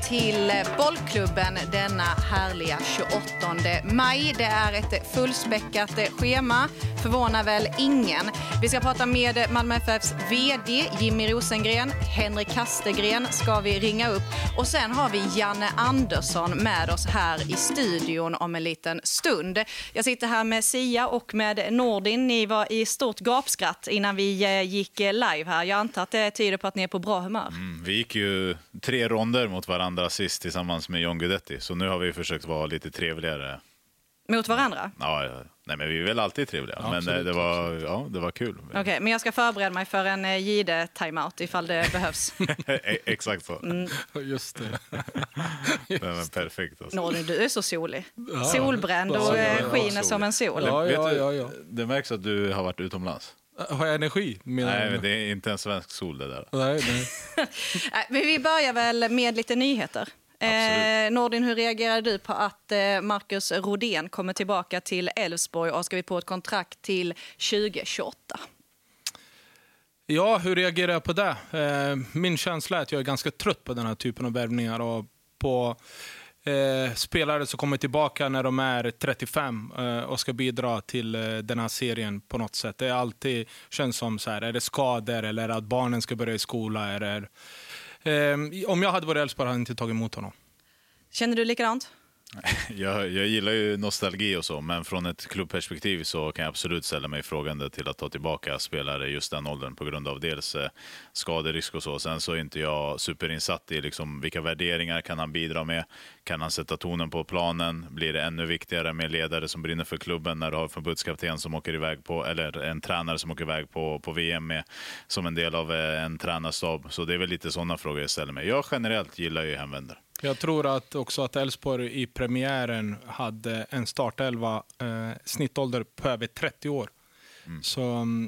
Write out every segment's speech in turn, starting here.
till Bollklubben denna härliga 28 maj. Det är ett fullspäckat schema, förvånar väl ingen. Vi ska prata med Malmö FFs vd Jimmy Rosengren, Henrik Kastegren ska vi ringa upp och sen har vi Janne Andersson med oss här i studion om en liten stund. Jag sitter här med Sia och med Nordin. Ni var i stort gapskratt innan vi gick live här. Jag antar att det tyder på att ni är på bra humör. Vi gick ju 3 ronder mot varandra sist tillsammans med John Guidetti. Så nu har vi försökt vara lite trevligare. Mot varandra? Ja, nej, men vi är väl alltid trevliga. Ja, men det var kul. Okej, men jag ska förbereda mig för en Gide-timeout ifall det behövs. Exakt så. Just det. Den är perfekt. Alltså. Nordin, du är så solig. Solbränd och skiner som en sol. Ja. Det märks att du har varit utomlands. Har jag energi? Nej, men det är inte en svensk sol det där. Nej. Men vi börjar väl med lite nyheter. Nordin, hur reagerar du på att Marcus Rodén kommer tillbaka till Elfsborg och har skrivit på ett kontrakt till 2028? Ja, hur reagerar jag på det? Min känsla är att jag är ganska trött på den här typen av värvningar och på spelare som kommer tillbaka när de är 35 och ska bidra till den här serien på något sätt. Det är alltid känns som så här, är det skador eller att barnen ska börja i skola eller om jag hade varit Elfsborg hade jag inte tagit emot honom. Känner du likadant? Jag gillar ju nostalgi och så, men från ett klubbperspektiv så kan jag absolut ställa mig frågande till att ta tillbaka spelare just den åldern på grund av dels skaderisk och så. Sen så är inte jag superinsatt i liksom vilka värderingar kan han bidra med. Kan han sätta tonen på planen? Blir det ännu viktigare med ledare som brinner för klubben när du har en förbundskapten som åker iväg på, eller en tränare som åker iväg på VM med, som en del av en tränarstab. Så det är väl lite sådana frågor jag ställer mig. Jag generellt gillar ju hemvändare. Jag tror att Elfsborg i premiären hade en startelva snittålder på över 30 år. Så,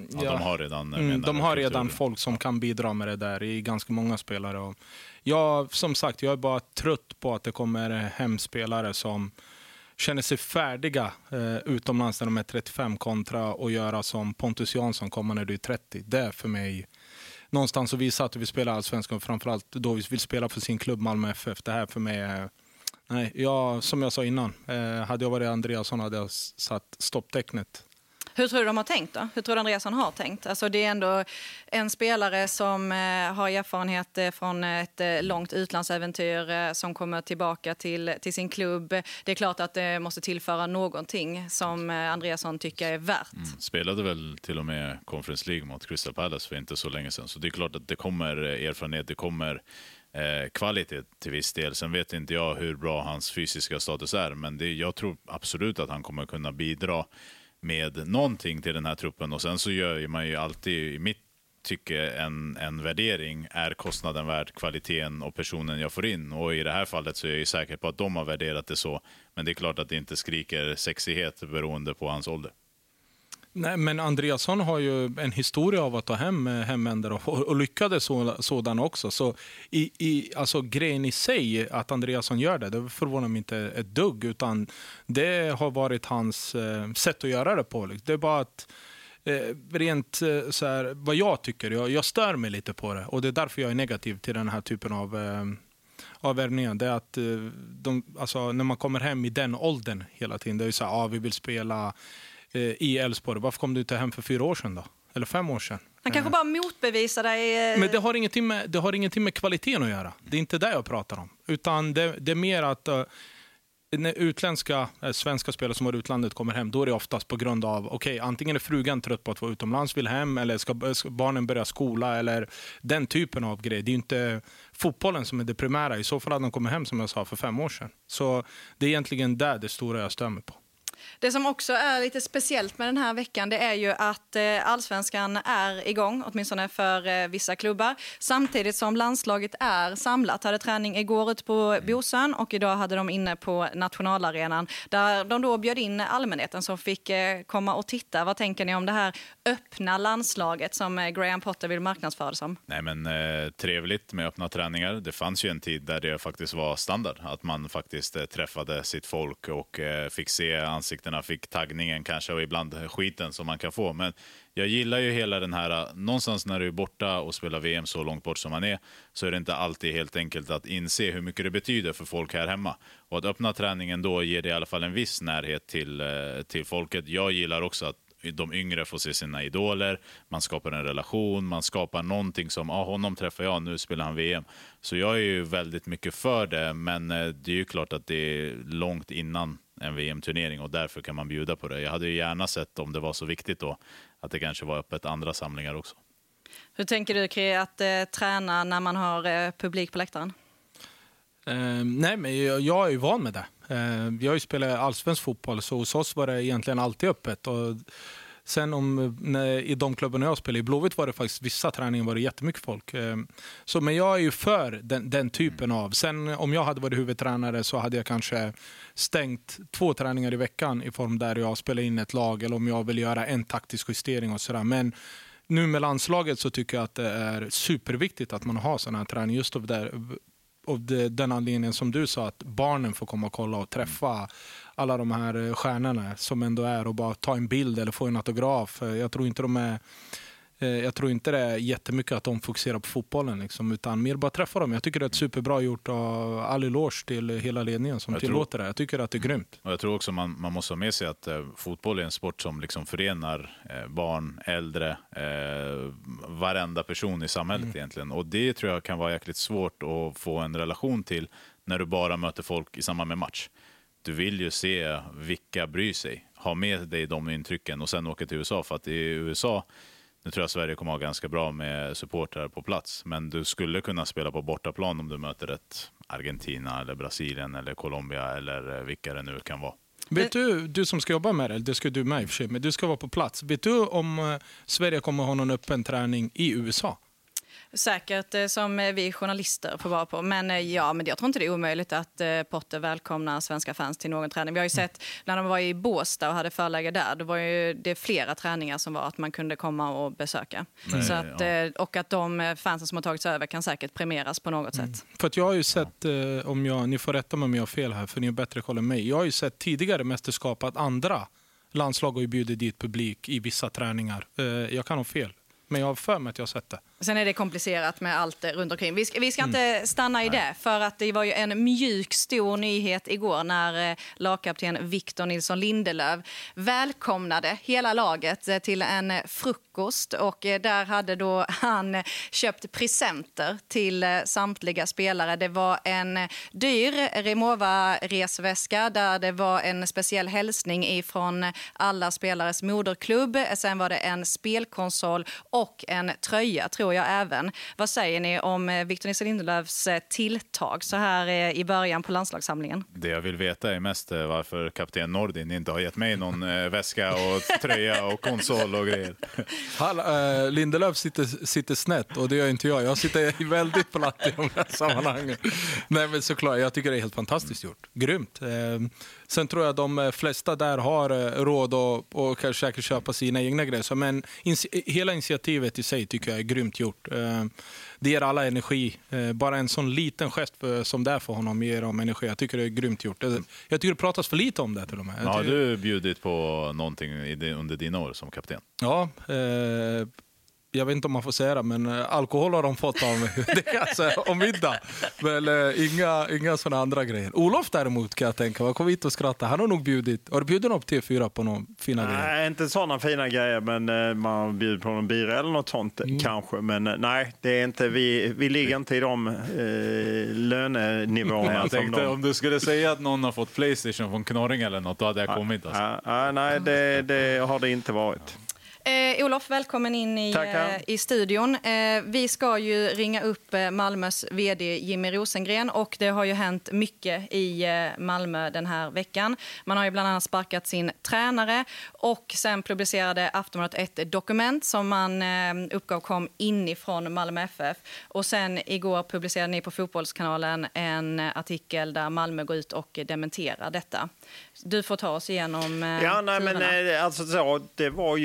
de har redan folk som kan bidra med det där i ganska många spelare. Och som sagt, jag är bara trött på att det kommer hem spelare som känner sig färdiga utomlands när de är 35 kontra och göra som Pontus Jansson kommer när du är 30. Det är för mig någonstans att visa att vi spelar allsvenskan, framförallt då vi vill spela för sin klubb Malmö FF. Det här för mig är... Nej, som jag sa innan, hade jag varit Andreasson hade jag satt stopptecknet. Hur tror du de har tänkt då? Hur tror du Andreasson har tänkt? Alltså det är ändå en spelare som har erfarenhet från ett långt utlandsäventyr som kommer tillbaka till sin klubb. Det är klart att det måste tillföra någonting som Andreasson tycker är värt. Spelade väl till och med Conference League mot Crystal Palace för inte så länge sedan. Så det är klart att det kommer erfarenhet, det kommer kvalitet till viss del. Sen vet inte jag hur bra hans fysiska status är, men jag tror absolut att han kommer kunna bidra med någonting till den här truppen. Och sen så gör man ju alltid i mitt tycke en värdering. Är kostnaden värd kvaliteten och personen jag får in? Och i det här fallet så är jag ju säker på att de har värderat det så. Men det är klart att det inte skriker sexighet beroende på hans ålder. Nej, men Andreasson har ju en historia av att ta hem hemvändare och lyckades sådan också. Så alltså grejen i sig att Andreasson gör det förvånar mig inte ett dugg, utan det har varit hans sätt att göra det på. Det är bara att rent så här, vad jag tycker, jag stör mig lite på det, och det är därför jag är negativ till den här typen av värvningar. Det är att alltså, när man kommer hem i den åldern hela tiden, det är ju så här, vi vill spela i Elfsborg. Varför kom du inte hem för 4 år sedan då? Eller 5 år sedan? Han kanske bara motbevisar dig. Men det har ingenting med kvaliteten att göra. Det är inte det jag pratar om. Utan det är mer att när svenska spelare som har utlandet kommer hem, då är det oftast på grund av antingen är frugan trött på att vara utomlands, vill hem, eller ska barnen börja skola, eller den typen av grej. Det är ju inte fotbollen som är det primära. I så fall hade de kommit hem, som jag sa, för 5 år sedan. Så det är egentligen det stora jag stämmer på. Det som också är lite speciellt med den här veckan, det är ju att allsvenskan är igång, åtminstone för vissa klubbar. Samtidigt som landslaget är samlat. Hade träning igår ute på Bosön och idag hade de inne på nationalarenan. Där de då bjöd in allmänheten som fick komma och titta. Vad tänker ni om det här öppna landslaget som Graham Potter vill marknadsföra det som? Nej, men trevligt med öppna träningar. Det fanns ju en tid där det faktiskt var standard. Att man faktiskt träffade sitt folk och fick se ansikten ansiktena, fick taggningen kanske och ibland skiten som man kan få. Men jag gillar ju hela den här, någonstans när du är borta och spelar VM så långt bort som man är, så är det inte alltid helt enkelt att inse hur mycket det betyder för folk här hemma. Och att öppna träningen då ger det i alla fall en viss närhet till folket. Jag gillar också att de yngre får se sina idoler, man skapar en relation, man skapar någonting som, honom träffar jag, nu spelar han VM. Så jag är ju väldigt mycket för det, men det är ju klart att det är långt innan en VM-turnering och därför kan man bjuda på det. Jag hade ju gärna sett, om det var så viktigt då, att det kanske var öppet andra samlingar också. Hur tänker du kring att träna när man har publik på läktaren? Nej, men jag är ju van med det. Jag har ju spelat allsvensk fotboll, så hos oss var det egentligen alltid öppet. Och sen i de klubbarna jag spelade i Blåvitt var det faktiskt vissa träningar var det jättemycket folk. Men jag är ju för den typen av. Sen om jag hade varit huvudtränare så hade jag kanske stängt 2 träningar i veckan i form där jag spelar in ett lag, eller om jag vill göra en taktisk justering och sådär. Men nu med landslaget så tycker jag att det är superviktigt att man har sådana här träning just av den anledningen som du sa, att barnen får komma och kolla och träffa alla de här stjärnorna som ändå är, och bara ta en bild eller få en autograf. Jag tror inte det är jättemycket att de fokuserar på fotbollen liksom, utan mer bara träffa dem. Jag tycker det är ett superbra gjort, och all eloge till hela ledningen som tillåter det. Jag tycker att det är grymt. Och jag tror också man måste ha med sig att fotboll är en sport som liksom förenar barn, äldre, varenda person i samhället egentligen. Och det tror jag kan vara jäkligt svårt att få en relation till när du bara möter folk i samband med match. Du vill ju se vilka bryr sig. Ha med dig de intrycken och sen åka till USA, för att i USA, nu tror jag Sverige kommer att ha ganska bra med supportrar på plats. Men du skulle kunna spela på bortaplan om du möter ett Argentina eller Brasilien eller Colombia eller vilka det nu kan vara. Vet du som ska jobba med det ska du med i och för sig, men du ska vara på plats. Vet du om Sverige kommer att ha någon öppen träning i USA? Säkert som vi journalister får vara på. Men jag tror inte det är omöjligt att Potter välkomnar svenska fans till någon träning. Vi har ju sett när de var i Båstad och hade förläge där, då var ju det flera träningar som var att man kunde komma och besöka. Så att, och att de fansen som har tagits över kan säkert premieras på något sätt. För att jag har ju sett, ni får rätta mig om jag har fel här, för ni är bättre koll än mig. Jag har ju sett tidigare mästerskap att andra landslag har bjudit dit publik i vissa träningar. Jag kan ha fel. Men jag har för mig att jag har sett det. Sen är det komplicerat med allt runt omkring. Vi ska inte stanna i det, för att det var ju en mjuk stor nyhet igår när lagkapten Victor Nilsson Lindelöf välkomnade hela laget till en frukost, och där hade då han köpt presenter till samtliga spelare. Det var en dyr Rimowa-resväska där det var en speciell hälsning ifrån alla spelares moderklubb. Sen var det en spelkonsol och en tröja, tror jag även. Vad säger ni om Victor Nilsson Lindelöfs tilltag så här i början på landslagssamlingen? Det jag vill veta är mest varför kapten Nordin inte har gett mig någon väska och tröja och konsol och grejer. Lindelöf sitter snett, och det gör inte jag. Jag sitter väldigt platt i de här sammanhangen. Nej, men såklart, jag tycker det är helt fantastiskt gjort. Grymt. Sen tror jag de flesta där har råd och kanske säkert köpa sina egna grejer. Men hela initiativet i sig tycker jag är grymt gjort. Det ger alla energi. Bara en sån liten gest som det är för honom ger dem energi. Jag tycker det är grymt gjort. Jag tycker det pratas för lite om det till och med. Har du bjudit på någonting under dina år som kapten? Ja, jag vet inte om man får säga det, men alkohol har de fått av mig. Det är alltså om middag. Men inga sådana andra grejer. Olof däremot kan jag tänka, jag kom hit och skratta. Han har nog bjudit. Har du bjudit upp T4 på någon fina grejer? Nej, inte sådana fina grejer, men man bjuder på någon bira eller något sånt kanske. Men nej, det är inte, vi ligger inte i de lönenivåerna. Jag tänkte, om du skulle säga att någon har fått PlayStation från Knorring eller något, då hade jag kommit. Alltså. Nej, det har det inte varit. Olof, välkommen in i studion. Vi ska ju ringa upp Malmös vd Jimmy Rosengren, och det har ju hänt mycket i Malmö den här veckan. Man har ju bland annat sparkat sin tränare, och sen publicerade Aftonbladet ett dokument som man uppgav kom inifrån Malmö FF. Och sen igår publicerade ni på Fotbollskanalen en artikel där Malmö går ut och dementerar detta. Du får ta oss igenom alltså det var ju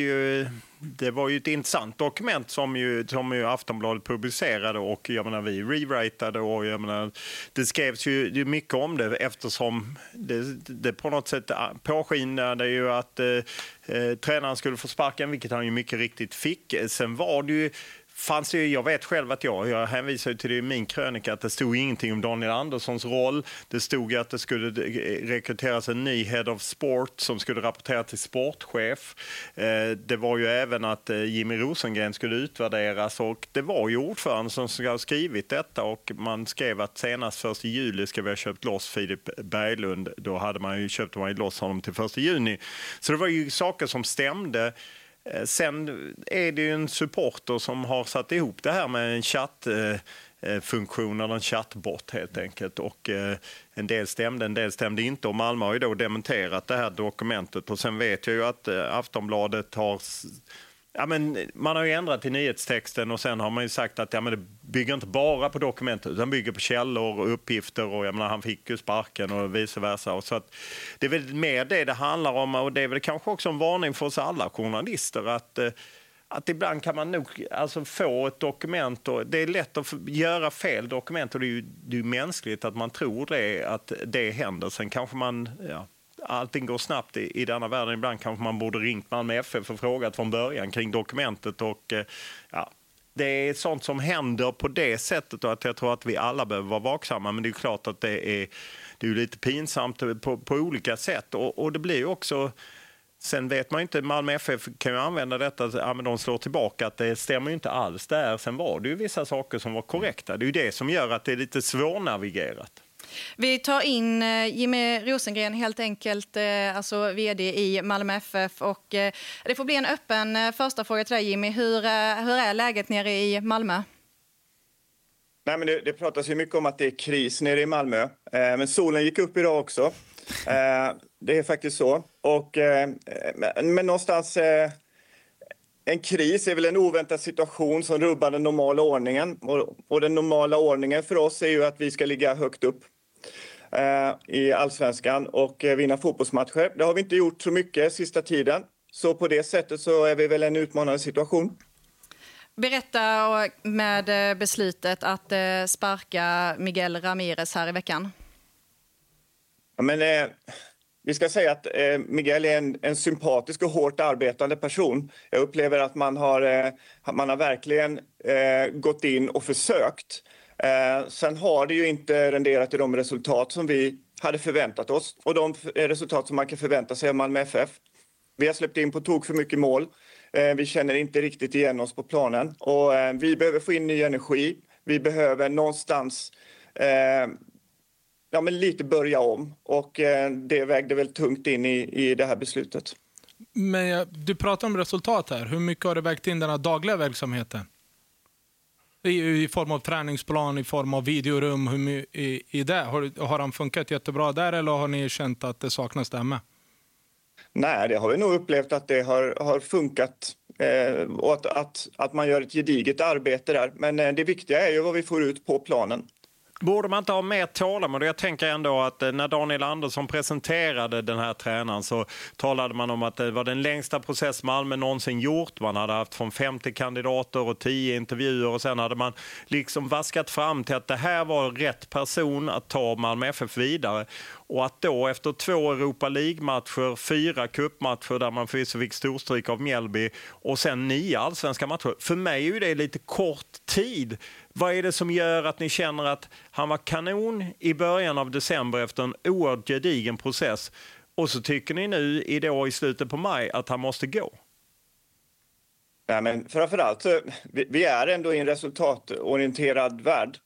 det var ju ett intressant dokument som ju Aftonbladet publicerade, och jag menar, vi rewritade, och jag menar, det skrevs ju mycket om det eftersom det på något sätt påskinade ju att tränaren skulle få sparken, vilket han ju mycket riktigt fick. Sen var det ju jag vet själv att jag hänvisar till det i min krönika, att det stod ingenting om Daniel Anderssons roll. Det stod att det skulle rekryteras en ny head of sport som skulle rapportera till sportchef. Det var ju även att Jimmy Rosengren skulle utvärderas, och det var ju ordförande som skulle ha skrivit detta, och man skrev att senast 1 juli ska vi ha köpt loss Filip Berglund. Då hade man ju köpt loss honom till 1 juni. Så det var ju saker som stämde. Sen är det ju en supporter som har satt ihop det här med en chattfunktion eller en chattbot helt enkelt. Och en del stämde inte, och Malmö har ju då dementerat det här dokumentet. Och sen vet jag ju att Aftonbladet har... Ja, men man har ju ändrat i nyhetstexten, och sen har man ju sagt att det bygger inte bara på dokumentet utan bygger på källor och uppgifter, och jag menar, han fick ju sparken och vice versa. Och så att det är väl mer det handlar om, och det är väl kanske också en varning för oss alla journalister att ibland kan man nog få ett dokument, och det är lätt att göra fel dokument, och det är ju mänskligt att man tror att det händer. Sen kanske man... Ja, allting går snabbt i denna världen. Ibland kanske man borde ringt Malmö FF och frågat från början kring dokumentet. Och det är sånt som händer på det sättet, och att jag tror att vi alla behöver vara vaksamma. Men det är klart att det är lite pinsamt på olika sätt. Och det blir ju också... Sen vet man inte, Malmö FF kan ju använda detta, men de slår tillbaka att det stämmer ju inte alls där. Sen var det ju vissa saker som var korrekta. Det är ju det som gör att det är lite svårnavigerat. Vi tar in Jimmy Rosengren, helt enkelt, alltså vd i Malmö FF. Och det får bli en öppen första fråga till dig, Jimmy. Hur är läget nere i Malmö? Nej, men det pratas ju mycket om att det är kris nere i Malmö. Men solen gick upp idag också. Det är faktiskt så. Men någonstans... En kris är väl en oväntad situation som rubbar den normala ordningen. Och den normala ordningen för oss är ju att vi ska ligga högt upp i Allsvenskan och vinna fotbollsmatcher. Det har vi inte gjort så mycket sista tiden. Så på det sättet så är vi väl en utmanande situation. Berätta med beslutet att sparka Miguel Ramirez här i veckan. Ja, men... Vi ska säga att Miguel är en sympatisk och hårt arbetande person. Jag upplever att man har verkligen gått in och försökt. Sen har det ju inte renderat i de resultat som vi hade förväntat oss. Och de resultat som man kan förvänta sig av Malmö FF. Vi har släppt in på tok för mycket mål. Vi känner inte riktigt igen oss på planen. Och vi behöver få in ny energi. Vi behöver någonstans... men lite börja om, och det vägde väl tungt in i det här beslutet. Men du pratar om resultat här. Hur mycket har det vägt in den här dagliga verksamheten? I form av träningsplan, i form av videorum, i det? Har han funkat jättebra där, eller har ni känt att det saknas där med? Nej, det har vi nog upplevt att det har funkat, och att man gör ett gediget arbete där. Men det viktiga är ju vad vi får ut på planen. Borde man inte ha mer tålamod? Jag tänker ändå att när Daniel Andersson presenterade den här tränaren så talade man om att det var den längsta process Malmö någonsin gjort. Man hade haft från 50 kandidater och 10 intervjuer, och sen hade man liksom vaskat fram till att det här var rätt person att ta Malmö FF vidare. Och att då efter 2 Europa League-matcher, 4 cupmatcher där man förvisso fick storstryk av Mjällby, och sen 9 allsvenska matcher. För mig är ju det lite kort tid. Vad är det som gör att ni känner att han var kanon i början av december efter en oerhört gedigen process, och så tycker ni nu i slutet på maj att han måste gå? Ja, men framförallt så vi är ändå i en resultatorienterad värld.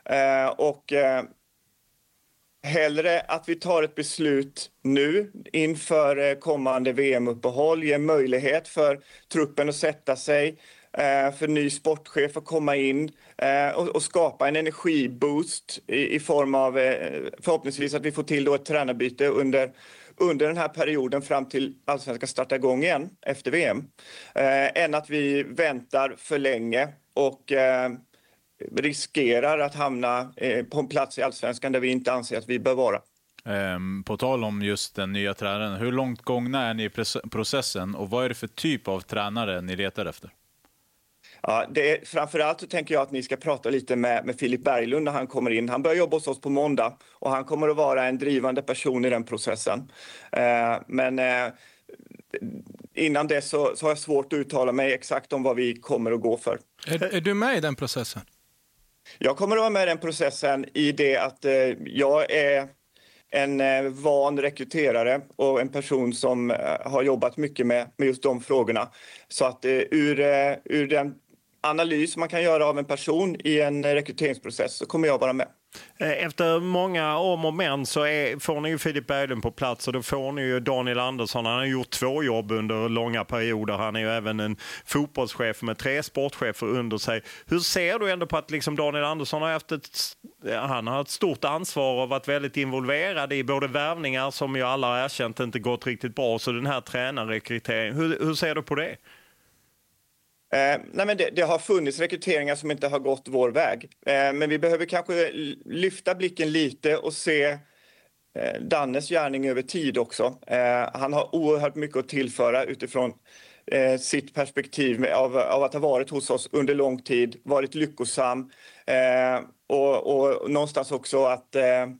Hellre att vi tar ett beslut nu inför kommande VM-uppehåll, ger möjlighet för truppen att sätta sig, för ny sportchef att komma in och skapa en energiboost i form av förhoppningsvis att vi får till då ett tränarbyte under den här perioden fram till Allsvenskan startar igång igen efter VM, än att vi väntar för länge och riskerar att hamna på en plats i Allsvenskan där vi inte anser att vi bör vara. På tal om just den nya tränaren, hur långt gångna är ni i processen och vad är det för typ av tränare ni letar efter? Ja, framförallt så tänker jag att ni ska prata lite med Filip Berglund när han kommer in. Han börjar jobba hos oss på måndag och han kommer att vara en drivande person i den processen. Men innan det så har jag svårt att uttala mig exakt om vad vi kommer att gå för. Är du med i den processen? Jag kommer att vara med i den processen i det att jag är en van rekryterare och en person som har jobbat mycket med just de frågorna. Så att ur den analys man kan göra av en person i en rekryteringsprocess så kommer jag vara med. Efter många om och men så får ni ju Filip Berglund på plats och då får ni ju Daniel Andersson. Han har gjort 2 jobb under långa perioder. Han är ju även en fotbollschef med 3 sportchefer under sig. Hur ser du ändå på att liksom Daniel Andersson har haft ett stort ansvar och varit väldigt involverad i både värvningar som ju alla har erkänt inte gått riktigt bra, så den här tränarrekryteringen. Hur ser du på det? Nej, men det har funnits rekryteringar som inte har gått vår väg. Men vi behöver kanske lyfta blicken lite och se Dannes gärning över tid också. Han har oerhört mycket att tillföra utifrån sitt perspektiv av att ha varit hos oss under lång tid, varit lyckosam och någonstans också att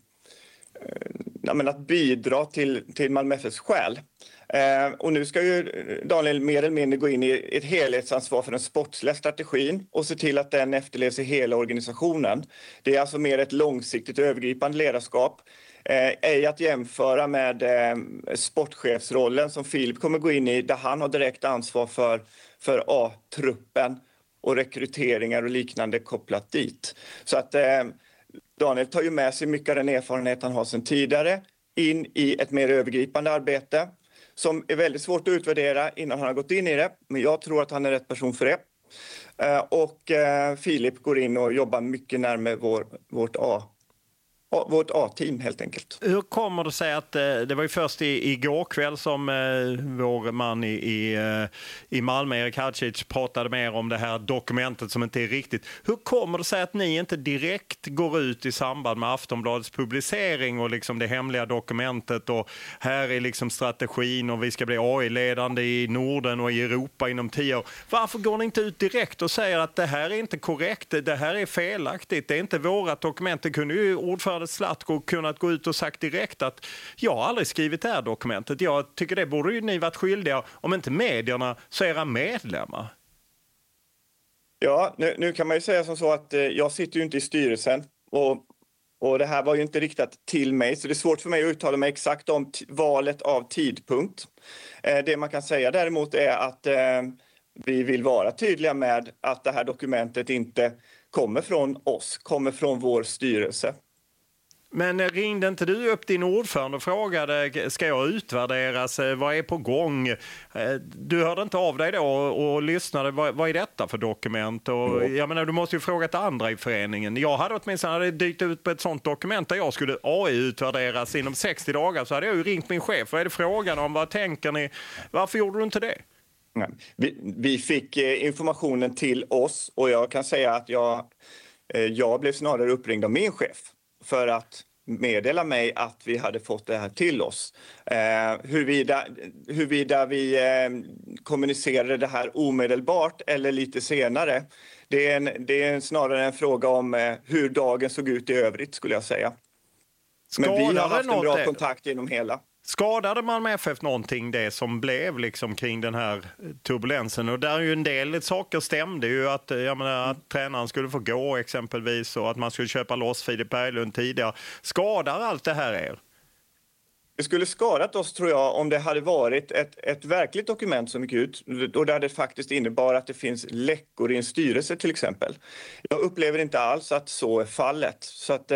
bidra till Malmö FFs själ. Och nu ska ju Daniel mer eller mindre gå in i ett helhetsansvar för den sportsliga strategin och se till att den efterlevs i hela organisationen. Det är alltså mer ett långsiktigt övergripande ledarskap. Ej att jämföra med sportchefsrollen som Filip kommer gå in i, där han har direkt ansvar för A-truppen och rekryteringar och liknande kopplat dit. Så att Daniel tar ju med sig mycket av den erfarenhet han har sedan tidigare in i ett mer övergripande arbete som är väldigt svårt att utvärdera innan han har gått in i det. Men jag tror att han är rätt person för det. Och Filip går in och jobbar mycket närmare vårt A-team helt enkelt. Hur kommer det sig att det var ju först igår kväll som vår man i Malmö, Erik Hadžić, pratade mer om det här dokumentet som inte är riktigt. Hur kommer det sig att ni inte direkt går ut i samband med Aftonbladets publicering och liksom det hemliga dokumentet och här är liksom strategin och vi ska bli AI-ledande i Norden och i Europa inom 10 år. Varför går ni inte ut direkt och säger att det här är inte korrekt, det här är felaktigt, det är inte vårat dokument? Det kunde ju ordförande Zlatko kunnat gå ut och sagt direkt att jag har aldrig skrivit det här dokumentet. Jag tycker det borde ju ni varit skyldiga, om inte medierna så era medlemmar. Ja, nu kan man ju säga som så att jag sitter ju inte i styrelsen och det här var ju inte riktat till mig, så det är svårt för mig att uttala mig exakt om valet av tidpunkt. Det man kan säga däremot är att vi vill vara tydliga med att det här dokumentet inte kommer från oss, kommer från vår styrelse. Men ringde inte du upp din ordförande och frågade, ska jag utvärderas, vad är på gång? Du hörde inte av dig då och lyssnade, vad är detta för dokument? Och, jag menar, du måste ju fråga till andra i föreningen. Jag hade åtminstone dykt ut på ett sånt dokument där jag skulle AI-utvärderas inom 60 dagar, så hade jag ju ringt min chef. Vad är det frågan om? Vad tänker ni? Varför gjorde du inte det? Vi fick informationen till oss och jag kan säga att jag blev snarare uppringd av min chef för att meddela mig att vi hade fått det här till oss. Huruvida vi kommunicerade det här omedelbart eller lite senare, det är snarare en fråga om hur dagen såg ut i övrigt, skulle jag säga. Men vi har haft en bra kontakt genom hela. Skadade man med FF någonting det som blev liksom kring den här turbulensen? Och där är ju en del saker stämde ju, att att tränaren skulle få gå exempelvis och att man skulle köpa loss Filip Berglund tidigare. Skadar allt det här er? Det skulle skadat oss, tror jag, om det hade varit ett verkligt dokument som gick ut och där det faktiskt innebar att det finns läckor i en styrelse till exempel. Jag upplever inte alls att så är fallet. Så att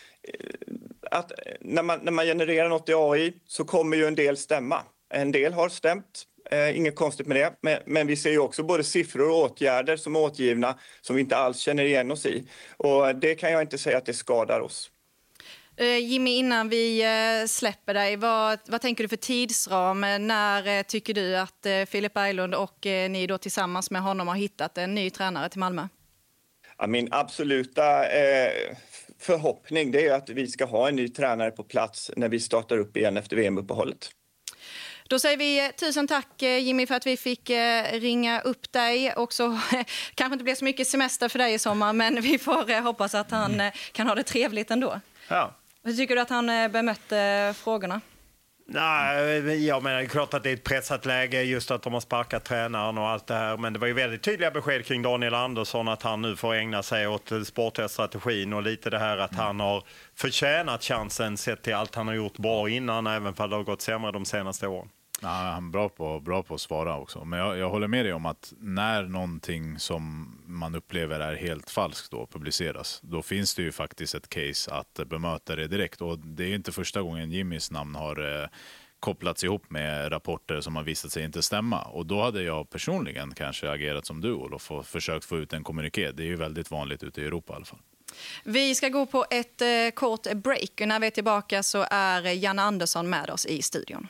när man genererar något i AI så kommer ju en del stämma. En del har stämt, inget konstigt med det. Men vi ser ju också både siffror och åtgärder som är åtgivna som vi inte alls känner igen oss i. Och det kan jag inte säga att det skadar oss. Jimmy, innan vi släpper dig, vad tänker du för tidsram? När tycker du att Filip Berglund och ni då tillsammans med honom har hittat en ny tränare till Malmö? Ja, min absoluta förhoppning det är att vi ska ha en ny tränare på plats när vi startar upp igen efter VM-uppehållet. Då säger vi tusen tack Jimmy för att vi fick ringa upp dig. Också, kanske inte blir så mycket semester för dig i sommar, men vi får hoppas att han kan ha det trevligt ändå. Ja. Hur tycker du att han bemötte frågorna? Nej, jag menar, det är klart att det är ett pressat läge just att de har sparkat tränaren och allt det här. Men det var ju väldigt tydliga besked kring Daniel Andersson att han nu får ägna sig åt sportiga strategin och lite det här att han har förtjänat chansen sett till allt han har gjort bra innan, även för det har gått sämre de senaste åren. Ja, han är bra på att svara också. Men jag håller med dig om att när någonting som man upplever är helt falskt då publiceras, då finns det ju faktiskt ett case att bemöta det direkt. Och det är inte första gången Jimmys namn har kopplats ihop med rapporter som har visat sig inte stämma. Och då hade jag personligen kanske agerat som du och försökt få ut en kommuniké. Det är ju väldigt vanligt ute i Europa i alla fall. Vi ska gå på ett kort break. Och när vi är tillbaka så är Janne Andersson med oss i studion.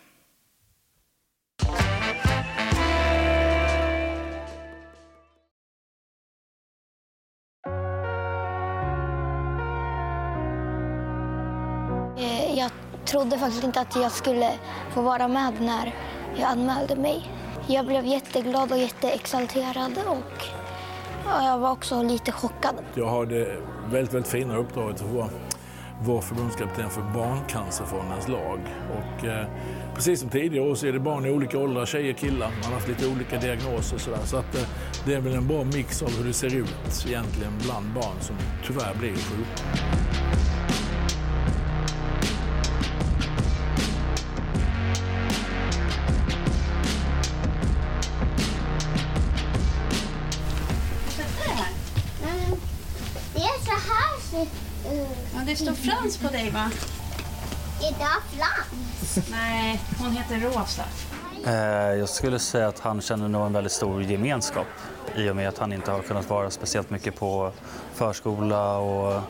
Jag trodde faktiskt inte att jag skulle få vara med när jag anmälde mig. Jag blev jätteglad och jätteexalterad och jag var också lite chockad. Jag har det väldigt fina uppdraget att vara förbundskapten för Barncancerfondens lag. Och precis som tidigare år så är det barn i olika åldrar, tjejer, killar. Man har haft lite olika diagnoser och sådär. Så att det är väl en bra mix av hur det ser ut egentligen bland barn som tyvärr blir sjuka. Det är så här ser Ja, det står Frans på dig, va? idag Frans. Nej, hon heter Rosa. Jag skulle säga att han känner nog en väldigt stor gemenskap i och med att han inte har kunnat vara speciellt mycket på förskola och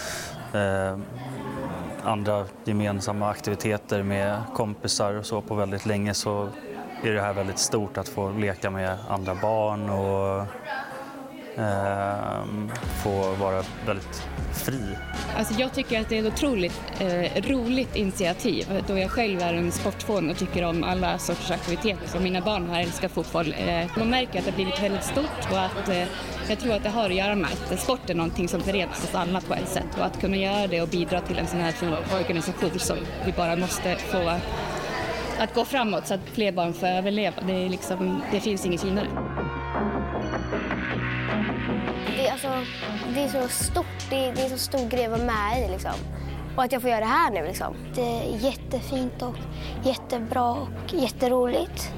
andra gemensamma aktiviteter med kompisar och så på väldigt länge, så är det här väldigt stort att få leka med andra barn och få vara väldigt fri. Alltså jag tycker att det är ett otroligt roligt initiativ då jag själv är en sportfån och tycker om alla sorters aktiviteter. Så mina barn har älskat fotboll. Man märker att det har blivit väldigt stort och att jag tror att det har att göra med att sport är någonting som förenar oss alla på ett sätt. Och att kunna göra det och bidra till en sån här organisation som vi bara måste få att gå framåt så att fler barn får överleva. Det finns inget finare. Det är så stort, det är så stor grej att vara med i liksom. Och att jag får göra det här nu liksom. Det är jättefint och jättebra och jätteroligt.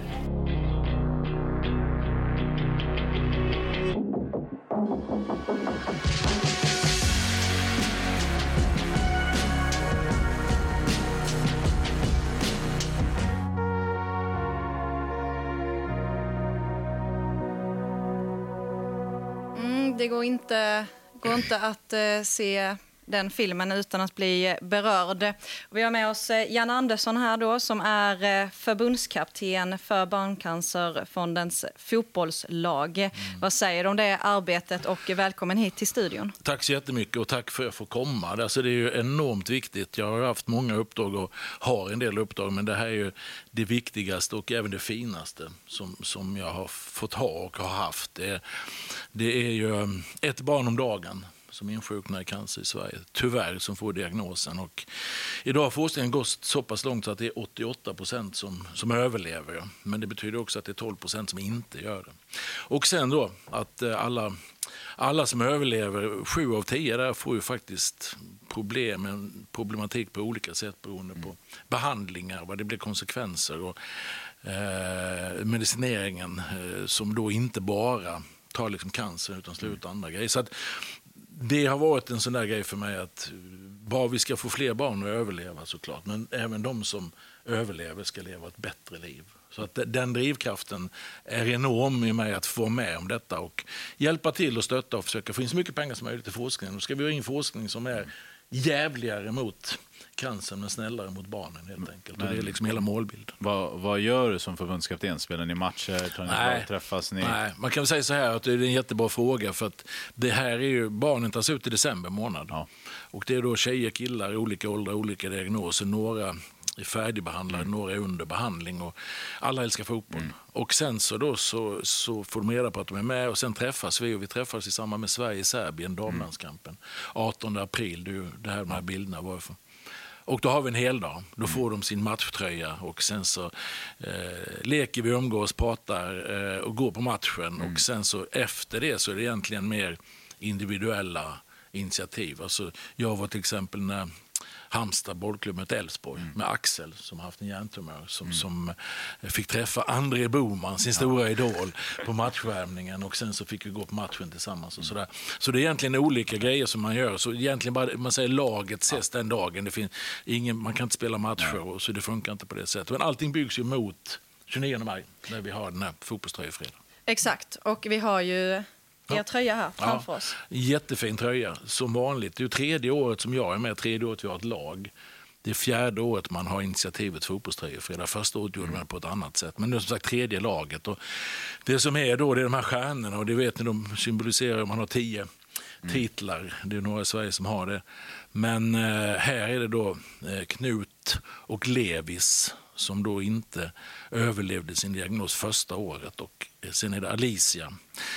Det går inte att se den filmen utan att bli berörd. Vi har med oss Janne Andersson här då, som är förbundskapten för Barncancerfondens fotbollslag. Vad säger du om det arbetet och välkommen hit till studion? Tack så jättemycket och tack för att jag får komma. Alltså det är ju enormt viktigt. Jag har haft många uppdrag och har en del uppdrag, men det här är ju det viktigaste och även det finaste som jag har fått ha och har haft. Det är ju ett barn om dagen som insjuknar i cancer i Sverige, tyvärr, som får diagnosen. Och idag har forskningen gått så pass långt att det är 88% som överlever. Men det betyder också att det är 12% som inte gör det. Och sen då att alla som överlever, 7 av 10 där, får ju faktiskt problematik på olika sätt beroende på behandlingar, vad det blir konsekvenser och medicineringen som då inte bara tar liksom cancer utan slår ut andra grejer. Så att det har varit en sån där grej för mig att bara vi ska få fler barn att överleva såklart, men även de som överlever ska leva ett bättre liv. Så att den drivkraften är enorm i mig att få med om detta och hjälpa till och stötta och försöka få in så mycket pengar som möjligt till forskningen. Då ska vi ha in forskning som är jävligare mot cancern men snällare mot barnen helt enkelt. Och det är liksom hela målbilden. Vad gör du som förbundskapten? Spelar ni matcher? Träffas ni? Nej, man kan väl säga så här att det är en jättebra fråga för att det här är ju, barnen tas ut i december månad. Ja. Och det är då tjejer, killar i olika åldrar, olika diagnoser. Några är färdigbehandlade, några är under behandling och alla älskar fotboll. Och sen så får de reda på att de är med och sen träffas vi och vi träffas i samband med Sverige-Serbien, damlandskampen. 18 april, det här de här bilderna varför. Och då har vi en hel dag. Då får de sin matchtröja och sen så leker vi, umgås, pratar och går på matchen. Och sen så efter det så är det egentligen mer individuella initiativ. Alltså, jag var till exempel när Halmstad bollklubb med Elfsborg med Axel som haft en hjärntumör som fick träffa André Boman, sin stora idol, på matchvärmningen och sen så fick vi gå på matchen tillsammans och sådär. Så det är egentligen olika grejer som man gör. Så egentligen bara, man säger laget ses den dagen. Det finns man kan inte spela matcher och så det funkar inte på det sättet. Men allting byggs ju mot 29 maj när vi har den här fotbollströjefredag. Exakt, och vi har ju er tröja här framför oss. Jättefin tröja, som vanligt. Det är ju 3:e året som jag är med, 3:e året vi har ett lag. Det är 4:e året man har initiativet fotbollströjefredag. Första året gjorde man på ett annat sätt. Men nu är som sagt 3:e laget. Och det som är då, det är de här stjärnorna. Och det vet ni, de symboliserar om man har 10 titlar. Det är några i Sverige som har det. Men här är det då Knut och Levis som då inte överlevde sin diagnos första året. Och sen är det Alicia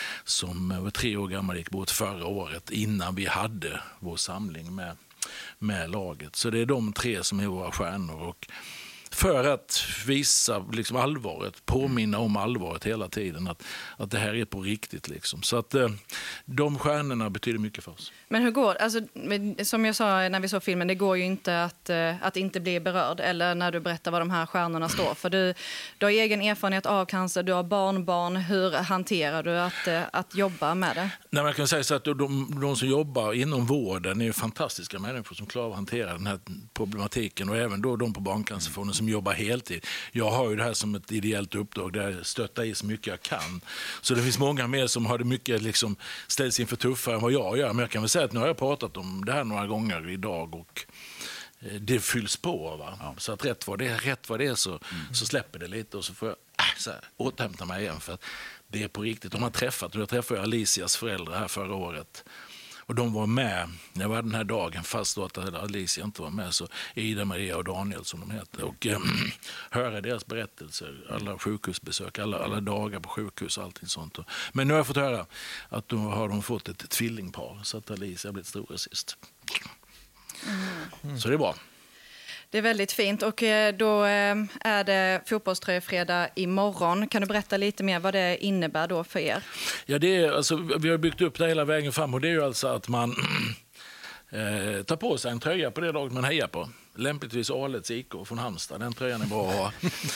som var 3 år gammal, gick bort förra året innan vi hade vår samling med laget. Så det är de 3 som är våra stjärnor. Och för att visa liksom allvaret, påminna om allvaret hela tiden, att det här är på riktigt. Liksom. Så att de stjärnorna betyder mycket för oss. Men hur går det? Alltså, som jag sa när vi såg filmen, det går ju inte att inte bli berörd. Eller när du berättar vad de här stjärnorna står för. Du har egen erfarenhet av cancer, du har barnbarn. Hur hanterar du att jobba med det? Nej, man kan säga så att de som jobbar inom vården är fantastiska människor som klarar att hantera den här problematiken. Och även då de på Barncancerfonden som jobbar heltid. Jag har ju det här som ett ideellt uppdrag där jag stöttar i så mycket jag kan. Så det finns många mer som har det mycket liksom ställs inför tuffare än vad jag gör. Men jag kan väl säga att nu har jag pratat om det här några gånger idag och det fylls på. Va? Ja. Så att rätt vad det är så släpper det lite och så får jag återhämta mig igen för att det är på riktigt. De har träffat, och jag träffade Alicias föräldrar här förra året. Och de var med när jag var den här dagen, fast då att Alicia inte var med, så Ida, Maria och Daniel som de heter. Och höra deras berättelser, alla sjukhusbesök, alla dagar på sjukhus och allting sånt. Men nu har jag fått höra att de har fått ett tvillingpar, så att Alicia har blivit stora sist. Så det är bra. Det är väldigt fint och då är det fotbollströjefredag imorgon. Kan du berätta lite mer vad det innebär då för er? Ja, det är, alltså, vi har byggt upp det hela vägen fram och det är ju alltså att man tar på sig en tröja på det laget man hejar på. Lämpligtvis Alets IK från Halmstad, den tröjan är bra att ha.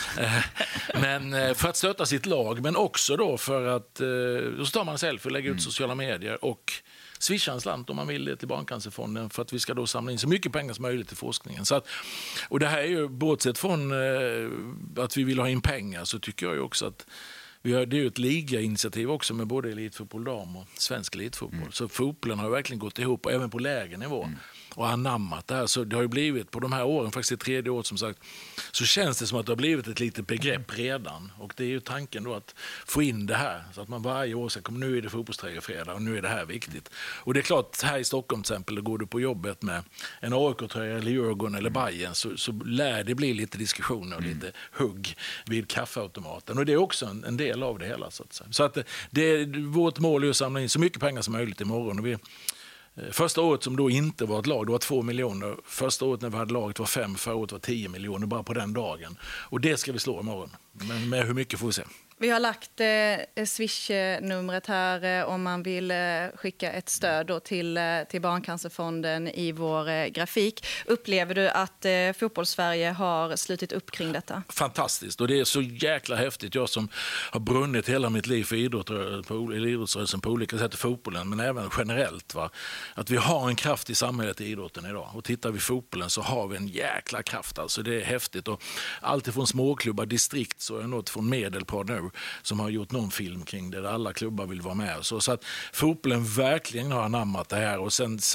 Men för att stötta sitt lag, men också då för att då tar man selfie och lägger ut sociala medier och swisha en slant om man vill det till Barncancerfonden för att vi ska då samla in så mycket pengar som möjligt till forskningen. Så att, och det här är ju, bortsett från att vi vill ha in pengar, så tycker jag ju också att det är ju ett ligainitiativ också med både elitfotboll dam och svensk elitfotboll. Så fotbollen har verkligen gått ihop, och även på lägre nivå. Och anammat det här. Så det har ju blivit på de här åren, faktiskt det 3:e året som sagt, så känns det som att det har blivit ett litet begrepp redan. Och det är ju tanken då att få in det här. Så att man varje år säger, nu är det fotbollströjefredag och nu är det här viktigt. Och det är klart, här i Stockholm till exempel, går du på jobbet med en AIK-tröja eller Djurgården eller Bayern, så lär det bli lite diskussioner och lite hugg vid kaffeautomaten. Och det är också en del av det hela. Så att vårt mål är att samla in så mycket pengar som möjligt imorgon. Och första året som då inte var ett lag, det var 2 miljoner. Första året när vi hade laget var 5, förra året var 10 miljoner bara på den dagen. Och det ska vi slå imorgon. Men med hur mycket får vi se. Vi har lagt Swish-numret här om man vill skicka ett stöd då till Barncancerfonden i vår grafik. Upplever du att Fotbollssverige har slutit upp kring detta? Fantastiskt, och det är så jäkla häftigt. Jag som har brunnit hela mitt liv för idrottsrörelsen på olika sätt i fotbollen, men även generellt. Va? Att vi har en kraft i samhället i idrotten idag. Och tittar vi fotbollen så har vi en jäkla kraft. Alltså det är häftigt. Och allt ifrån småklubbar, distrikt, så är något från Medelpad nu. som har gjort någon film kring det där alla klubbar vill vara med. Så att fotbollen verkligen har anammat det här. Och sen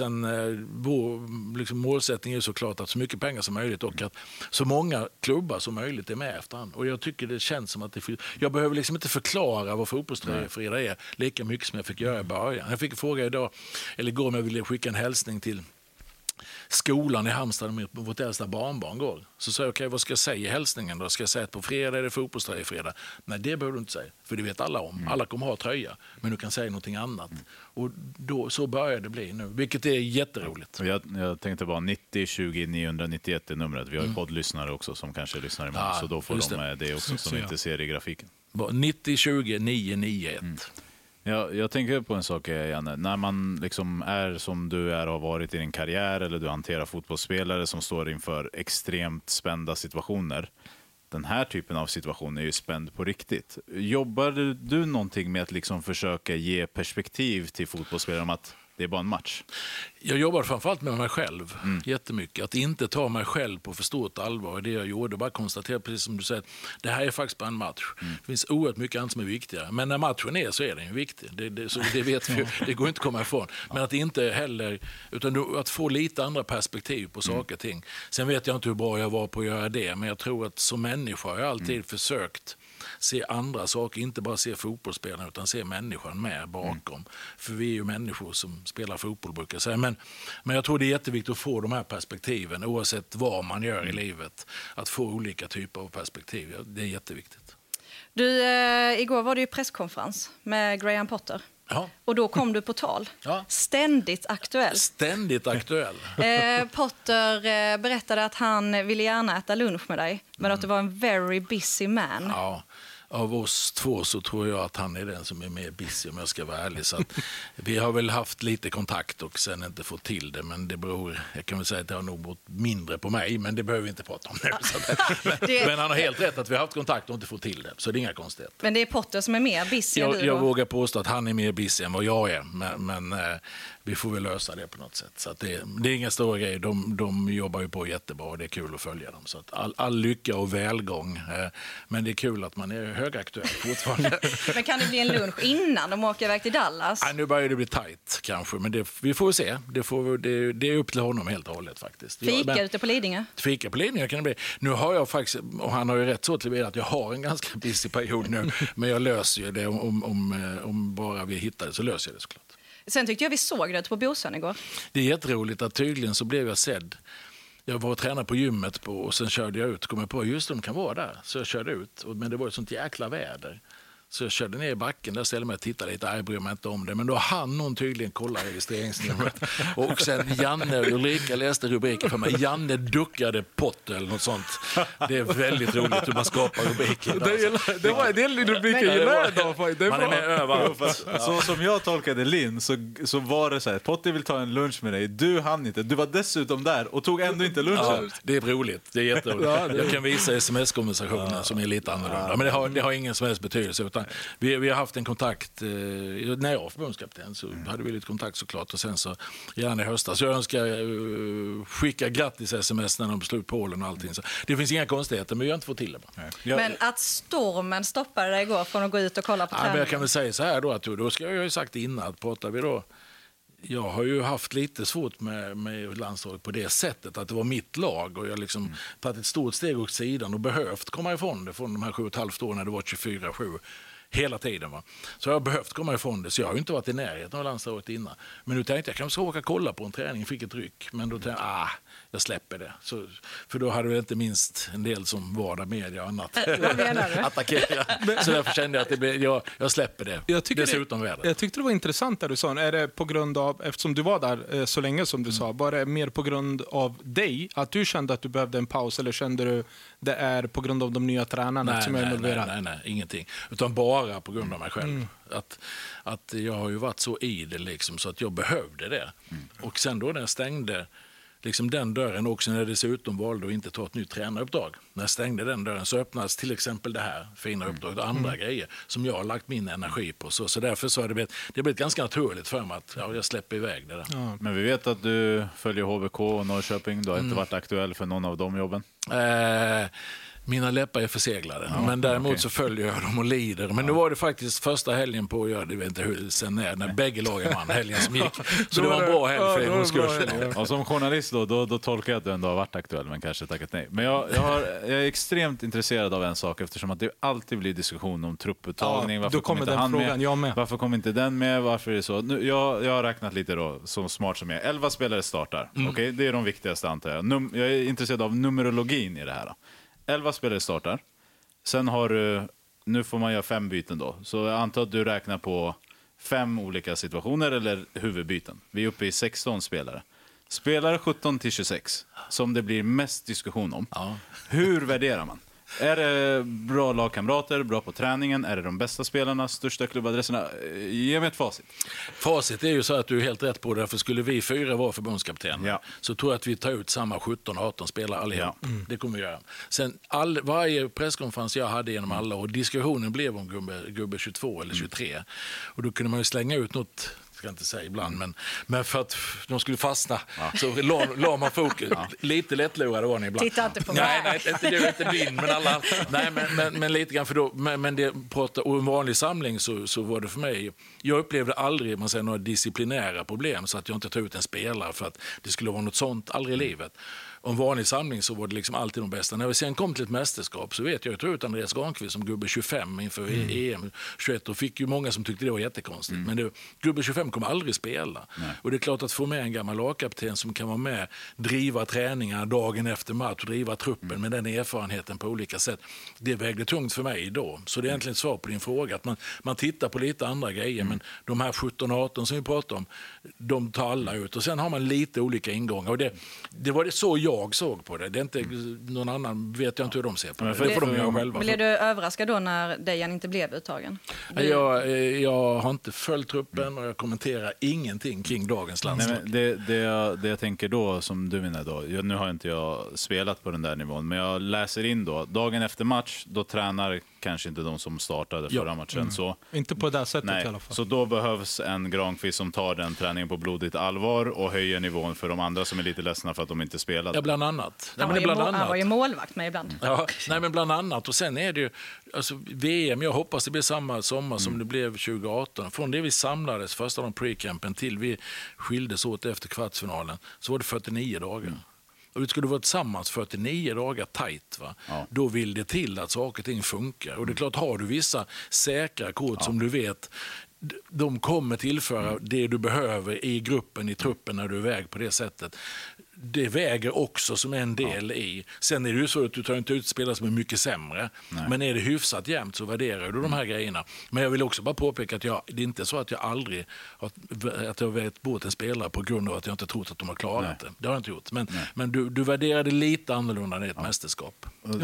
vår liksom målsättning är såklart att så mycket pengar som möjligt och att så många klubbar som möjligt är med efterhand. Och jag tycker det känns som att jag behöver liksom inte förklara vad fotbollsfrida är lika mycket som jag fick göra i början. Jag fick en fråga igår om jag ville skicka en hälsning till skolan i Halmstad med vårt äldsta barnbarn går. Så sa jag, okej, vad ska jag säga i hälsningen då? Ska jag säga att på fredag är det fotbollströja fredag? Nej, det behöver du inte säga, för det vet alla om. Alla kommer ha tröja, men du kan säga någonting annat. Och då, så börjar det bli nu, vilket är jätteroligt. Jag tänkte bara 90 20 991 är numret. Vi har ju poddlyssnare också som kanske lyssnar imorgon, så då får de det också som inte ser i grafiken. 90 20 991. Jag tänker på en sak, Janne. När man liksom är som du är och har varit i din karriär, eller du hanterar fotbollsspelare som står inför extremt spända situationer. Den här typen av situation är ju spänd på riktigt. Jobbar du någonting med att liksom försöka ge perspektiv till fotbollsspelare om att det är bara en match? Jag jobbar framförallt med mig själv jättemycket. Att inte ta mig själv på för stort allvar. Det jag gjorde, bara konstatera, precis som du säger, det här är faktiskt bara en match. Det finns oerhört mycket annat som är viktigare. Men när matchen är så är den ju viktig. Det vet vi, det går inte att komma ifrån. Men att inte heller, utan att få lite andra perspektiv på saker och ting. Sen vet jag inte hur bra jag var på att göra det, men jag tror att som människa har jag alltid försökt se andra saker, inte bara se fotbollsspelarna utan se människan med bakom. För vi är ju människor som spelar fotboll, brukar jag säga. Men jag tror det är jätteviktigt att få de här perspektiven oavsett vad man gör i livet. Att få olika typer av perspektiv, det är jätteviktigt. Du, igår var det ju presskonferens med Graham Potter. Ja. Och då kom du på tal. Ja. Ständigt aktuell. Ständigt aktuell. Potter berättade att han ville gärna äta lunch med dig, men att du var en very busy man. Ja. Av oss två så tror jag att han är den som är mer busy, om jag ska vara ärlig. Så att vi har väl haft lite kontakt och sen inte fått till det. Men det beror, jag kan väl säga att det har nog gått mindre på mig, men det behöver vi inte prata om nu. Men han har helt rätt att vi har haft kontakt och inte fått till det. Så det är inga konstigheter. Men det är Potter som är mer busy än du då? Jag vågar påstå att han är mer busy än vad jag är. Men vi får väl lösa det på något sätt. Så att det är inga stora grejer. De jobbar ju på jättebra och det är kul att följa dem. Så att all lycka och välgång. Men det är kul att man är högaktuell fortfarande. Men kan det bli en lunch innan de åker iväg till Dallas? Nu börjar det bli tajt kanske, men vi får se. Det är upp till honom helt och hållet faktiskt. Fika ute på Lidingö? Fika på Lidingö kan det bli. Nu har jag faktiskt, och han har ju rätt så till att jag har en ganska busy period nu, men jag löser ju det om bara vi hittar det, så löser jag det såklart. Sen tyckte jag vi såg det på Bosön igår. Det är jätteroligt att tydligen så blev jag sedd. Jag var och tränade på gymmet och sen körde jag ut. Kom jag på just de kan vara där. Så jag körde ut. Men det var ett sånt jäkla väder. Så jag körde ner i backen, där ställde mig och tittade lite. Jag bryr mig inte om det. Men då hann någon tydligen kolla registreringsnumret. Och sen Janne, Ulrika läste rubriken för mig. Janne duckade Potter eller något sånt. Det är väldigt roligt hur man skapar rubriker. Det var en del rubriker jag gillade. Man är med överallt. Så som jag tolkade Linn så var det så här: Potter vill ta en lunch med dig. Du hann inte. Du var dessutom där och tog ändå inte lunchen. Ja, det är roligt. Det är jätteroligt. Jag kan visa sms-konversationen som är lite annorlunda. Men det har ingen som helst betydelse. Utan vi har haft en kontakt när jag var förbundskapten, så hade vi lite kontakt såklart, och sen så gärna i höstas. Jag önskar skicka grattis sms när de slog Polen och allting. Så det finns inga konstigheter, men vi har inte fått till det. Men att stormen stoppade dig igår från att gå ut och kolla på träningen? Men jag kan väl säga så här då, att då ska jag ju sagt innan att pratar vi då. Jag har ju haft lite svårt med landslaget på det sättet att det var mitt lag och jag liksom tagit ett stort steg åt sidan och behövt komma ifrån det från de här 7,5 åren när det var 24-7 hela tiden. Va? Så jag har behövt komma ifrån det, så jag har ju inte varit i närheten av landslaget innan. Men nu tänkte jag kanske åka kolla på en träning, fick ett ryck, men då tänkte jag släpper det. Så, för då hade vi inte minst en del som var där media och annat attackera. Så därför kände jag att jag släpper det. Jag tyckte det var intressant där du sa. Är det på grund av, eftersom du var där så länge som du sa, var det mer på grund av dig? Att du kände att du behövde en paus, eller kände du det är på grund av de nya tränarna som är involverade? Nej, ingenting. Utan bara på grund av mig själv. Att jag har ju varit så idel liksom, så att jag behövde det. Och sen då när jag stängde liksom den dörren, också när jag dessutom valde att inte ta ett nytt tränaruppdrag. När jag stängde den dörren så öppnas till exempel det här fina uppdraget och andra grejer som jag har lagt min energi på. Så därför så har det blivit ganska naturligt för mig att jag släpper iväg det där. Ja. Men vi vet att du följer HBK och Norrköping. Du har inte varit aktuell för någon av de jobben? Mina läppar är förseglade, men däremot så följer jag dem och lider. Men nu var det faktiskt första helgen på, jag vet inte hur sen när bägge lagen vann helgen som gick. Så det var en bra helg för en gångs skull. Och som journalist då tolkar jag att du ändå har varit aktuell, men kanske tackat nej. Men jag är extremt intresserad av en sak, eftersom att det alltid blir diskussion om trupputtagning. Varför kommer inte han med? Varför kommer inte den med? Varför är det så? Nu, jag har räknat lite då, som smart som jag är. 11 spelare startar. Okej, det är de viktigaste, antar jag. Jag är intresserad av numerologin i det här. 11 spelare startar. Sen har du, nu får man göra 5 byten då. Så jag antar att du räknar på 5 olika situationer eller huvudbyten. Vi är uppe i 16 spelare. Spelare 17-26, som det blir mest diskussion om. Ja. Hur värderar man? Är det bra lagkamrater, bra på träningen? Är det de bästa spelarna, största klubbadresserna? Ge mig ett facit. Facit är ju så att du är helt rätt på det. För skulle vi 4 vara förbundskapten, så tror jag att vi tar ut samma 17-18 spelare allihop. Ja. Det kommer vi göra. Sen varje presskonferens jag hade genom alla och diskussionen blev om gubbe 22 eller 23. Och då kunde man ju slänga ut något, ska inte säga ibland, men för att de skulle fastna så la man fokus. Lite lättlurade var ni ibland. Titta inte på mig. Nej, inte du, inte blind, men alla. Nej, men lite grann, för då, men det och en vanlig samling så var det för mig. Jag upplevde aldrig några disciplinära problem så att jag inte tog ut en spelare för att det skulle vara något sånt, aldrig i livet. Och en vanlig samling så var det liksom alltid de bästa. När vi sen kom till ett mästerskap så vet jag tror ut Andreas Granqvist som gubbe 25 inför EM 21 och fick ju många som tyckte det var jättekonstigt. Men gubbe 25 kommer aldrig spela. Nej. Och det är klart att få med en gammal lagkapten som kan vara med, driva träningar dagen efter match, driva truppen med den erfarenheten på olika sätt. Det vägde tungt för mig då. Så det är egentligen ett svar på din fråga. Att man tittar på lite andra grejer, men de här 17-18 som vi pratar om, de tar alla ut. Och sen har man lite olika ingångar. Och det var det så jag såg på det. Det är inte någon annan, vet jag inte hur de ser på det. För de gör själva. Blev du överraskad då när Dejan inte blev uttagen? Jag har inte följt truppen och jag kommenterar ingenting kring dagens landslag. Nej, det jag tänker då, som du menar då, nu har inte jag spelat på den där nivån, men jag läser in då, dagen efter match, då tränar kanske inte de som startade förra matchen. Så, inte på det sättet i alla fall. Så då behövs en Granqvist som tar den träningen på blodigt allvar och höjer nivån för de andra som är lite ledsna för att de inte spelade. Ja, bland annat. Han var ju målvakt med ibland. Ja, nej, men bland annat. Och sen är det ju alltså, VM, jag hoppas det blir samma sommar som det blev 2018. Från det vi samlades första dagen pre-campen till vi skildes åt efter kvartsfinalen så var det 49 dagar. Och det skulle vara tillsammans 49 dagar tajt. Va? Ja. Då vill det till att saker och ting funkar. Och det är klart, har du vissa säkra kort som du vet, de kommer tillföra det du behöver i gruppen, i truppen när du är iväg på det sättet. Det väger också som en del i. Sen är det ju så att du tar inte ut spelare som är mycket sämre. Nej. Men är det hyfsat jämnt så värderar du de här grejerna. Men jag vill också bara påpeka att det är inte så att jag aldrig att jag vet bort en spelare på grund av att jag inte trott att de har klarat det. Det har jag inte gjort. Men du värderar det lite annorlunda i ett mästerskap.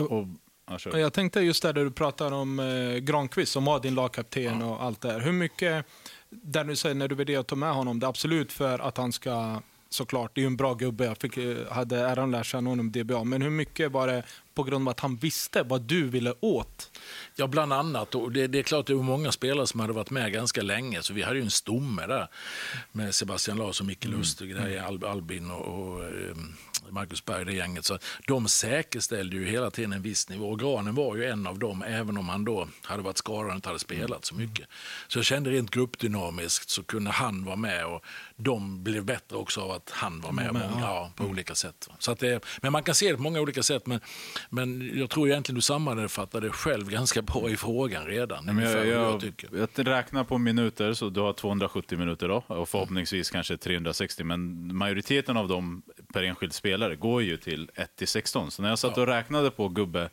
Jag tänkte just där du pratar om Granqvist som var din lagkapten och allt det här. Hur mycket, där du säger när du värderar att ta med honom, det är absolut för att han ska, såklart, det är ju en bra gubbe, jag hade äran lärt sig honom DBA, men hur mycket var det på grund av att han visste vad du ville åt? Ja, bland annat. Och det är klart det var många spelare som hade varit med ganska länge, så vi hade ju en stomme där med Sebastian Larsson och Micke Lustig, där är Albin och Marcus Berg, det gänget. Så de säkerställde ju hela tiden en viss nivå. Och Granen var ju en av dem, även om han då hade varit skadad och inte hade spelat så mycket. Så jag kände rent gruppdynamiskt så kunde han vara med och de blev bättre också av att han var med på olika sätt. Så att men man kan se det på många olika sätt, men jag tror egentligen du sammanfattade själv ganska bra i frågan redan. Men jag räknar på minuter, så du har 270 minuter då, och förhoppningsvis kanske 360, men majoriteten av dem per enskild spelare går ju till 1-16. Så när jag satt och räknade på gubbe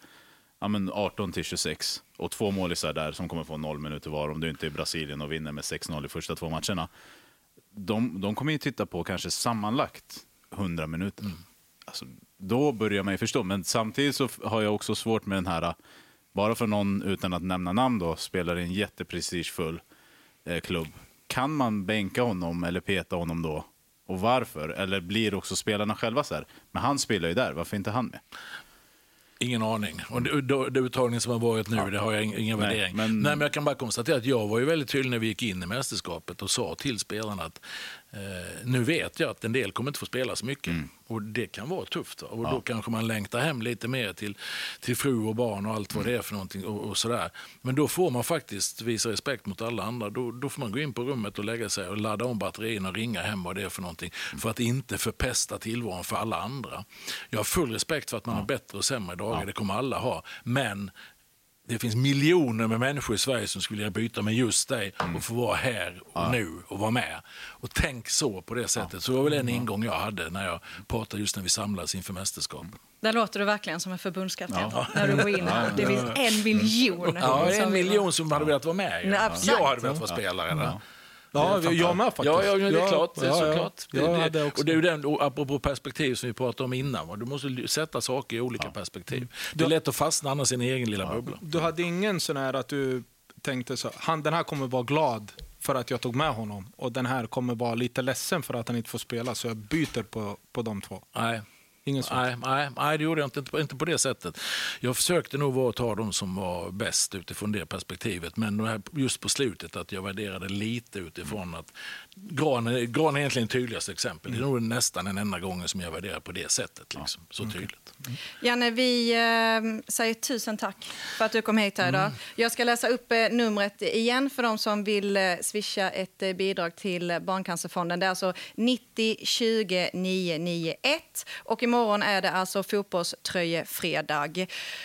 18-26 och 2 målisar där som kommer få 0 minuter var om du inte är i Brasilien och vinner med 6-0 i första 2 matcherna. De kommer ju titta på kanske sammanlagt 100 minuter. Alltså, då börjar man ju förstå. Men samtidigt så har jag också svårt med den här, bara för någon utan att nämna namn då, spelar i en jätteprestigefull klubb. Kan man bänka honom eller peta honom då? Och varför? Eller blir också spelarna själva så här? Men han spelar ju där, varför inte han med? Ingen aning. Och det uttagning som har varit nu, det har jag ingen värdering. Men jag kan bara konstatera att jag var ju väldigt tydlig när vi gick in i mästerskapet och sa till spelarna att Nu vet jag att en del kommer inte få spela så mycket och det kan vara tufft. Och då kanske man längtar hem lite mer till fru och barn och allt vad det är för någonting och sådär. Men då får man faktiskt visa respekt mot alla andra. Då får man gå in på rummet och lägga sig och ladda om batterierna och ringa hem vad det är för någonting för att inte förpesta tillvaron för alla andra. Jag har full respekt för att man har bättre och sämre dagar, det kommer alla ha. Men det finns miljoner med människor i Sverige som skulle vilja byta med just dig och få vara här och nu och vara med. Och tänk så på det sättet. Så det var väl en ingång jag hade när jag pratade just när vi samlades inför mästerskap. Där låter du verkligen som en förbundskapten när du går in här. Det finns 1 miljon. Ja, 1 miljon som hade velat vara med. Jag hade velat vara spelare. Ja, jag med faktiskt. Ja, det är klart. Det är såklart. Och det är ju den, apropå perspektiv som vi pratade om innan. Du måste sätta saker i olika perspektiv. Det är lätt att fastna annars i sin egen lilla bubbla. Du hade ingen sån här att du tänkte så, den här kommer vara glad för att jag tog med honom och den här kommer vara lite ledsen för att han inte får spela så jag byter på de två. Nej. Nej, det gjorde jag inte på det sättet. Jag försökte nog vara att ta de som var bäst utifrån det perspektivet. Men just på slutet att jag värderade lite utifrån att Gran är egentligen tydligaste exempel. Det är nog nästan den enda gången som jag värderar på det sättet. Liksom. Så tydligt. Janne, vi säger 1000 tack för att du kom hit här idag. Jag ska läsa upp numret igen för de som vill swisha ett bidrag till Barncancerfonden. Det är alltså 90 20 991 och imorgon är det alltså fotbollströjefredag.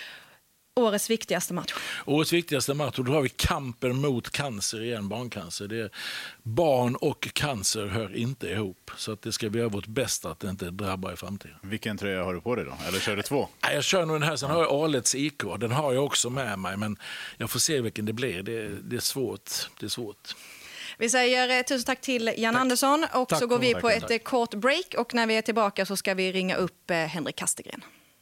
Årets viktigaste match. Årets viktigaste match, och då har vi kampen mot cancer igen, barncancer. Det är barn och cancer hör inte ihop. Så att det ska vi göra vårt bästa att det inte drabbar i framtiden. Vilken tröja har du på dig då? Eller kör du 2? Nej, jag kör nog den här, sen har jag Alets IK. Den har jag också med mig, men jag får se vilken det blir. Det är svårt. Det är svårt. Vi säger 1000 tack till Jan Andersson och så går vi på ett kort break och när vi är tillbaka så ska vi ringa upp Henrik Kastegren.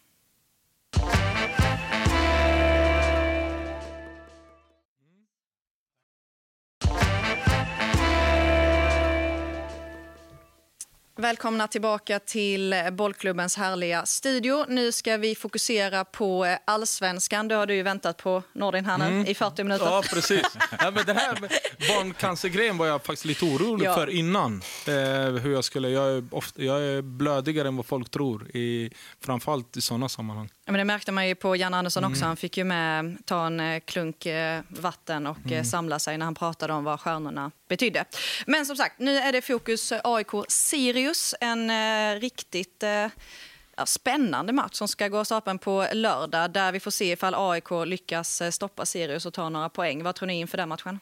Välkomna tillbaka till Bollklubbens härliga studio. Nu ska vi fokusera på allsvenskan. Det har du ju väntat på, Nordin, här nu i 40 minuter. Ja, precis. Ja, men den här barncancergrejen var jag faktiskt lite orolig för innan. Hur jag skulle. Jag är blödigare än vad folk tror, framförallt i sådana sammanhang. Ja, men det märkte man ju på Jan Andersson också. Han fick ju ta en klunk vatten och samla sig när han pratade om vad stjärnorna betydde. Men som sagt, nu är det fokus AIK-Sirius. En riktigt spännande match som ska gå av stapeln på lördag. Där vi får se ifall AIK lyckas stoppa Sirius och ta några poäng. Vad tror ni inför den matchen?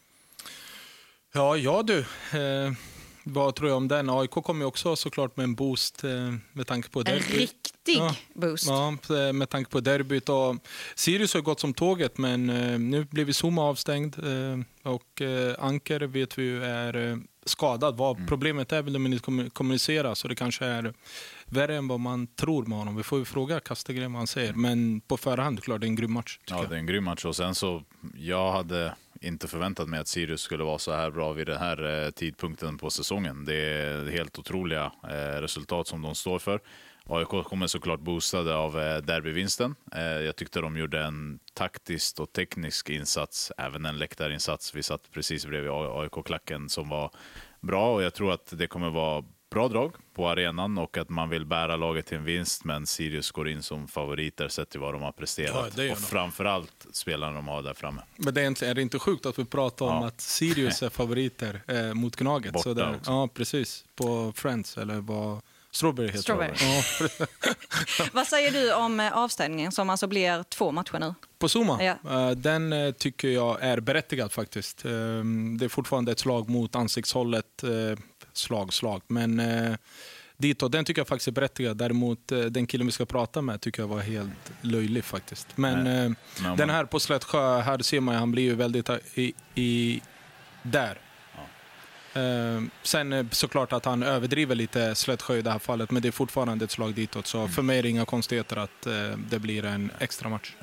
Ja du. Vad tror jag om den? AIK kommer ju också såklart med en boost med tanke på derbyt. En riktig boost. Ja, med tanke på derbyt. Och Sirius har gått som tåget, men nu blir vi Zuma avstängd. Och Anker vet vi ju är skadad. Vad problemet är vill de inte kommunicera, så det kanske är värre än vad man tror med honom. Vi får ju fråga Kastegren vad han säger. Men på förhand, klart, det är en grym match. Ja, det är en grym match. Och sen så, jag hade inte förväntat mig att Sirius skulle vara så här bra vid den här tidpunkten på säsongen. Det är helt otroliga resultat som de står för. AIK kommer såklart boostade av derbyvinsten. Jag tyckte de gjorde en taktisk och teknisk insats, även en läktarinsats. Vi satt precis bredvid AIK-klacken som var bra, och jag tror att det kommer vara bra drag på arenan och att man vill bära laget till en vinst, men Sirius går in som favoriter sett till vad de har presterat. Ja, och framförallt spelarna de har där framme. Men är det inte sjukt att vi pratar om att Sirius är favoriter mot Gnaget? Borta så där, också. Precis. På Friends, eller vad... Strawberry heter det. Ja. Vad säger du om avstängningen som alltså blir 2 matcher nu? På Zuma? Ja. Den tycker jag är berättigad faktiskt. Det är fortfarande ett slag mot ansiktshållet. Slag. Men ditåt, den tycker jag faktiskt är berättigad. Däremot den killen vi ska prata med tycker jag var helt löjlig faktiskt. Men den här på Slättsjö, här ser man, han blir ju väldigt där. Sen såklart att han överdriver lite Slättsjö i det här fallet, men det är fortfarande ett slag ditåt, så för mig är det inga konstigheter att det blir en extra match.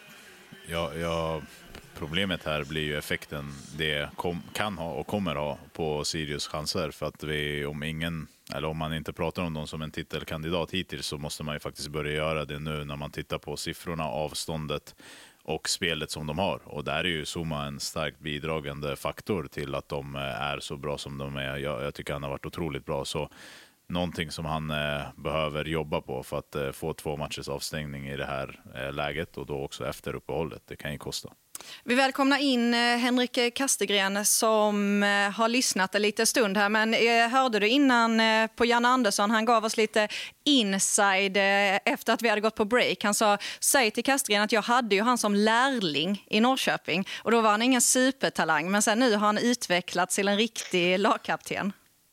Problemet här blir ju effekten det kan ha och kommer ha på Sirius chanser, för att om man inte pratar om dem som en titelkandidat hittills, så måste man ju faktiskt börja göra det nu när man tittar på siffrorna, avståndet och spelet som de har. Och där är ju Zuma en starkt bidragande faktor till att de är så bra som de är. Jag tycker han har varit otroligt bra. Så någonting som han behöver jobba på för att få 2 matchers avstängning i det här läget och då också efter uppehållet. Det kan ju kosta. Vi välkomnar in Henrik Kastegren som har lyssnat en liten stund här. Men hörde du innan på Jan Andersson, han gav oss lite inside efter att vi hade gått på break. Han sa, säg till Kastegren att jag hade ju han som lärling i Norrköping. Och då var han ingen supertalang, men sen nu har han utvecklats till en riktig lagkapten.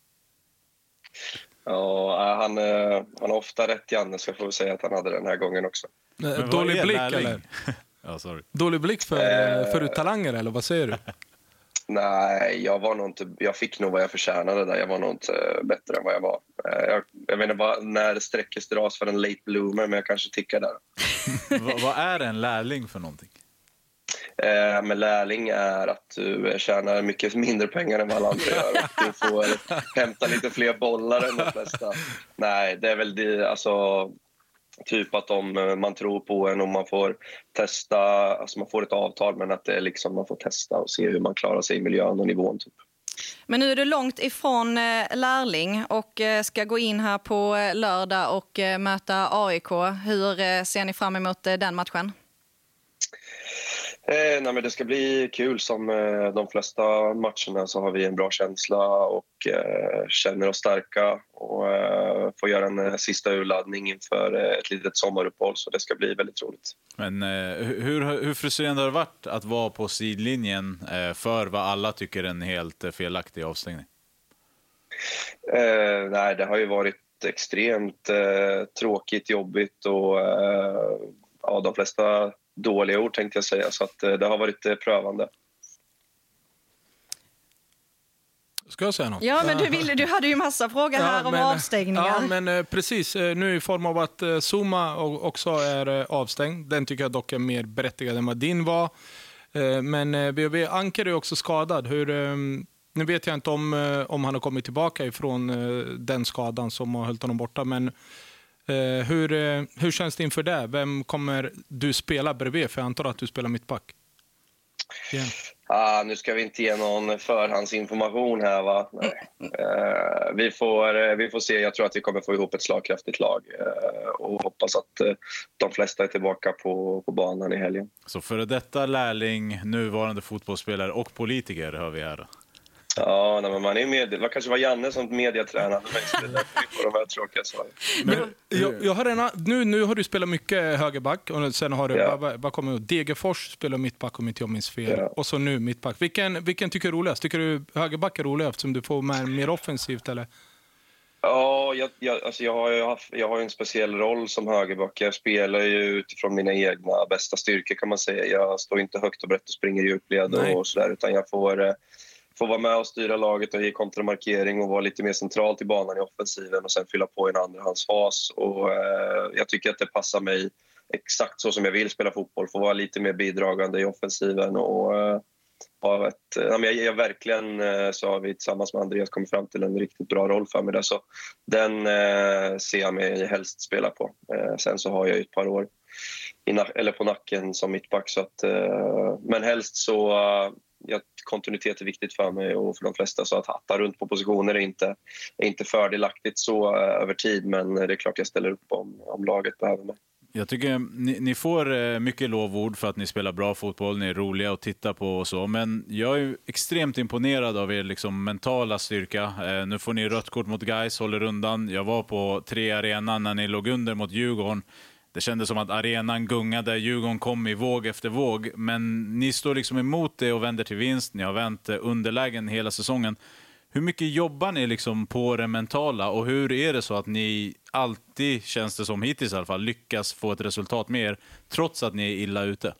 Ja, han har ofta rätt, Janne, så jag får säga att han hade den här gången också. Dålig blick eller? Ja, sorry. Dålig blick för talanger eller vad säger du? Nej, jag fick nog vad jag förtjänade där. Jag var nog inte bättre än vad jag var. Jag vet inte när sträckes dras för en late bloomer, men jag kanske tickar där. Vad är en lärling för någonting? Men lärling är att du tjänar mycket mindre pengar än vad alla andra gör och du får hämta lite fler bollar än de flesta. Nej, det är väl det, alltså typ att om man tror på en och man får testa, alltså man får ett avtal, men att det är liksom man får testa och se hur man klarar sig i miljön och nivån typ. Men nu är du långt ifrån lärling och ska gå in här på lördag och möta AIK. Hur ser ni fram emot den matchen? Nej, men det ska bli kul. Som de flesta matcherna så har vi en bra känsla och känner oss starka och får göra en sista urladdning inför ett litet sommaruppehåll, så det ska bli väldigt roligt. Men hur frustrerande har det varit att vara på sidlinjen för vad alla tycker är en helt felaktig avstängning? Nej, det har ju varit extremt tråkigt, jobbigt och ja, de flesta dåliga ord tänkte jag säga, så att det har varit prövande. Ska jag säga något? Ja, men du hade ju massa frågor här om avstängningar. Ja, men precis. Nu i form av att Zuma också är avstängd. Den tycker jag dock är mer berättigad än vad din var. Men BB Anker är också skadad. Nu vet jag inte om han har kommit tillbaka ifrån den skadan som har hållit honom borta, men hur känns det inför det? Vem kommer du spela bredvid? För jag antar att du spelar mittback. Yeah. Nu ska vi inte ge någon förhandsinformation här, va? Nej. Vi får se. Jag tror att vi kommer få ihop ett slagkraftigt lag och hoppas att de flesta är tillbaka på banan i helgen. Så före detta lärling, nuvarande fotbollsspelare och politiker hör vi här. Ja, men man är med. Det kanske var Janne som mediatränade mig, så det är därför vi får de här tråkiga svaren. Jag har nu har du spelat mycket högerback och sen har du vad kommer Degerfors spelar mittback om inte jag minns fel. Ja. Och så nu mittback. Vilken tycker du är roligast? Tycker du högerback är roligast eftersom du får mer offensivt eller? Ja, jag har en speciell roll som högerback. Jag spelar ju utifrån mina egna bästa styrkor kan man säga. Jag står inte högt och brett och springer i djupled och sådär, utan jag får vara med och styra laget och ge kontramarkering och vara lite mer centralt i banan i offensiven och sen fylla på i en andrahandsfas. Och jag tycker att det passar mig exakt så som jag vill spela fotboll. Få vara lite mer bidragande i offensiven och ha jag verkligen så har vi tillsammans med Andreas kommit fram till en riktigt bra roll för mig där. Så den ser jag mig helst spela på. Sen så har jag ett par år på nacken som mittback, så att, men helst så kontinuitet är viktigt för mig och för de flesta, så att hatta runt på positioner är inte fördelaktigt så över tid, men det är klart jag ställer upp om laget behöver mig. Jag tycker ni får mycket lovord för att ni spelar bra fotboll, ni är roliga att titta på och så, men jag är extremt imponerad av er liksom mentala styrka. Nu får ni rött kort mot Gais, håller undan. Jag var på 3 arenan när ni låg under mot Djurgården. Det kändes som att arenan gungade, Djurgården kom i våg efter våg. Men ni står liksom emot det och vänder till vinst. Ni har vänt underlägen hela säsongen. Hur mycket jobbar ni liksom på det mentala? Och hur är det så att ni alltid, känns det som hittills i alla fall, lyckas få ett resultat med er trots att ni är illa ute?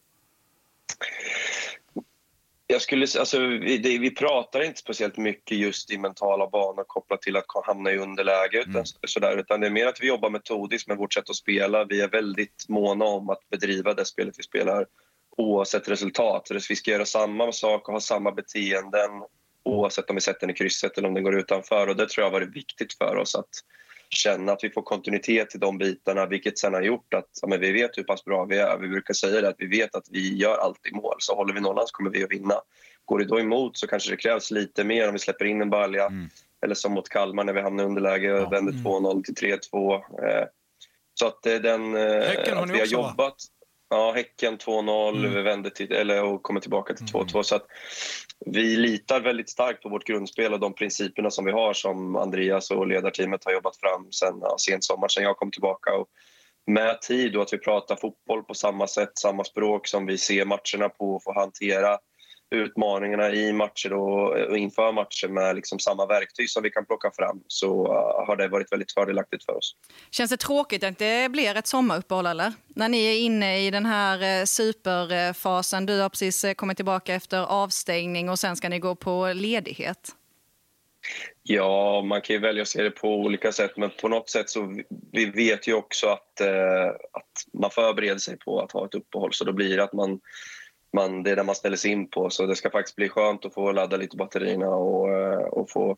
Vi pratar inte speciellt mycket just i mentala banor kopplat till att hamna i underläge utan det är mer att vi jobbar metodiskt med vårt sätt att spela. Vi är väldigt måna om att bedriva det spelet vi spelar oavsett resultat. Vi ska göra samma sak och ha samma beteenden oavsett om vi sätter den i krysset eller om den går utanför, och det tror jag har varit viktigt för oss känna att vi får kontinuitet i de bitarna, vilket sen har gjort att men vi vet hur pass bra vi är. Vi brukar säga det, att vi vet att vi gör alltid mål, så håller vi nollan så kommer vi att vinna. Går det då emot så kanske det krävs lite mer om vi släpper in en balja. Eller som mot Kalmar när vi hamnar i underläge och vänder 2-0 till 3-2. Så att den att vi har jobbat. Ja, Häcken 2-0, vi vände till, och kommer tillbaka till 2-2. Så att vi litar väldigt starkt på vårt grundspel och de principerna som vi har, som Andreas och ledarteamet har jobbat fram sen sent sommar, sen jag kom tillbaka. Och med tid och att vi pratar fotboll på samma sätt, samma språk som vi ser matcherna på och får hantera utmaningarna i matcher och inför matcher med liksom samma verktyg som vi kan plocka fram, så har det varit väldigt fördelaktigt för oss. Känns det tråkigt att det blir ett sommaruppehåll, eller? När ni är inne i den här superfasen, du har precis kommit tillbaka efter avstängning och sen ska ni gå på ledighet. Ja, man kan ju välja att se det på olika sätt, men på något sätt så vi vet ju också att man förbereder sig på att ha ett uppehåll, så då blir det att det är där man ställer sig in på. Så det ska faktiskt bli skönt att få ladda lite batterierna och få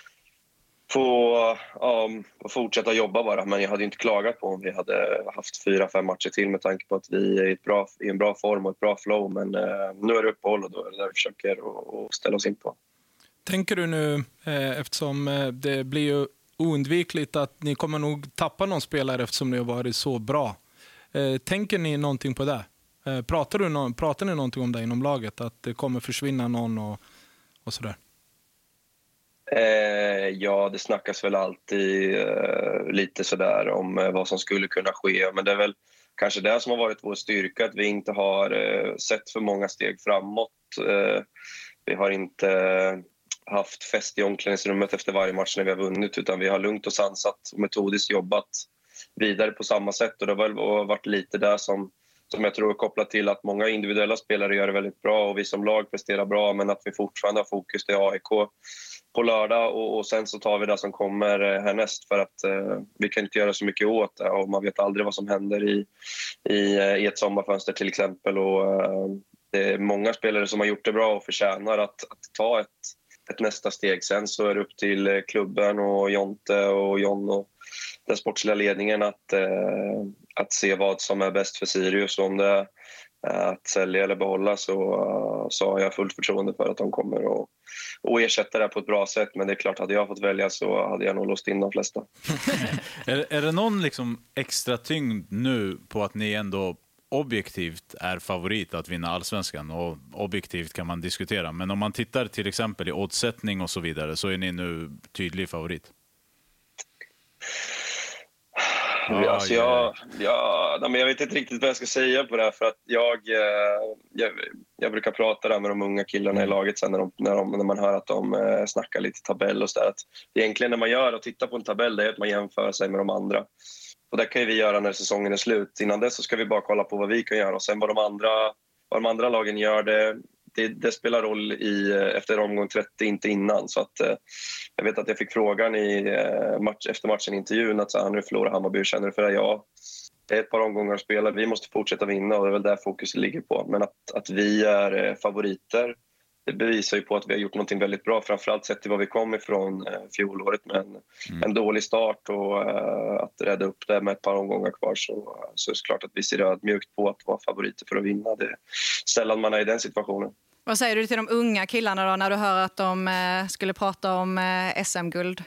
fortsätta jobba bara. Men jag hade inte klagat på om vi hade haft 4-5 matcher till, med tanke på att vi är i en bra form och ett bra flow. Men nu är det uppehåll och då är det där vi försöker att ställa oss in på. Tänker du nu, eftersom det blir ju oundvikligt att ni kommer nog tappa någon spelare eftersom ni har varit så bra. Tänker ni någonting på det? Pratar ni någonting om det inom laget? Att det kommer försvinna någon och sådär? Ja, det snackas väl alltid lite sådär om vad som skulle kunna ske. Men det är väl kanske det som har varit vår styrka, att vi inte har sett för många steg framåt. Vi har inte haft fest i omklädningsrummet efter varje match när vi har vunnit, utan vi har lugnt och sansat och metodiskt jobbat vidare på samma sätt. Och det har väl varit lite där som jag tror är kopplat till att många individuella spelare gör det väldigt bra och vi som lag presterar bra, men att vi fortfarande har fokus till AIK på lördag och sen så tar vi det som kommer härnäst, för att vi kan inte göra så mycket åt det och man vet aldrig vad som händer i ett sommarfönster till exempel. Och det är många spelare som har gjort det bra och förtjänar att ta ett nästa steg. Sen så är det upp till klubben och Jonte och John och den sportsliga ledningen att se vad som är bäst för Sirius. Om det är att sälja eller behålla så har jag fullt förtroende för att de kommer att ersätta det på ett bra sätt. Men det är klart, hade jag fått välja så hade jag nog låst in de flesta. Är det någon liksom extra tyngd nu på att ni ändå objektivt är favorit att vinna allsvenskan? Och objektivt kan man diskutera, men om man tittar till exempel i oddsättning och så vidare, så är ni nu tydlig favorit. Alltså men jag vet inte riktigt vad jag ska säga på det här, för att jag brukar prata där med de unga killarna i laget sen när man hör att de snackar lite tabell och så där, att egentligen när man gör och tittar på en tabell, det är att man jämför sig med de andra. Och det kan vi göra när säsongen är slut. Innan dess så ska vi bara kolla på vad vi kan göra, och sen vad de andra lagen gör, det spelar roll efter omgång 30, inte innan. Så att jag vet att jag fick frågan efter matchen i intervjun att nu förlorar Hammarby, hur känner du för det? Ja, det är ett par omgångar att spela, vi måste fortsätta vinna och det är väl där fokuset ligger på. Men att vi är favoriter, det bevisar ju på att vi har gjort någonting väldigt bra, framförallt sett till vad vi kom ifrån fjolåret med en dålig start, och att rädda upp det med ett par omgångar kvar, så är det klart att vi ser ödmjukt på att vara favoriter för att vinna. Det är sällan man är i den situationen. Vad säger du till de unga killarna då när du hör att de skulle prata om SM-guld?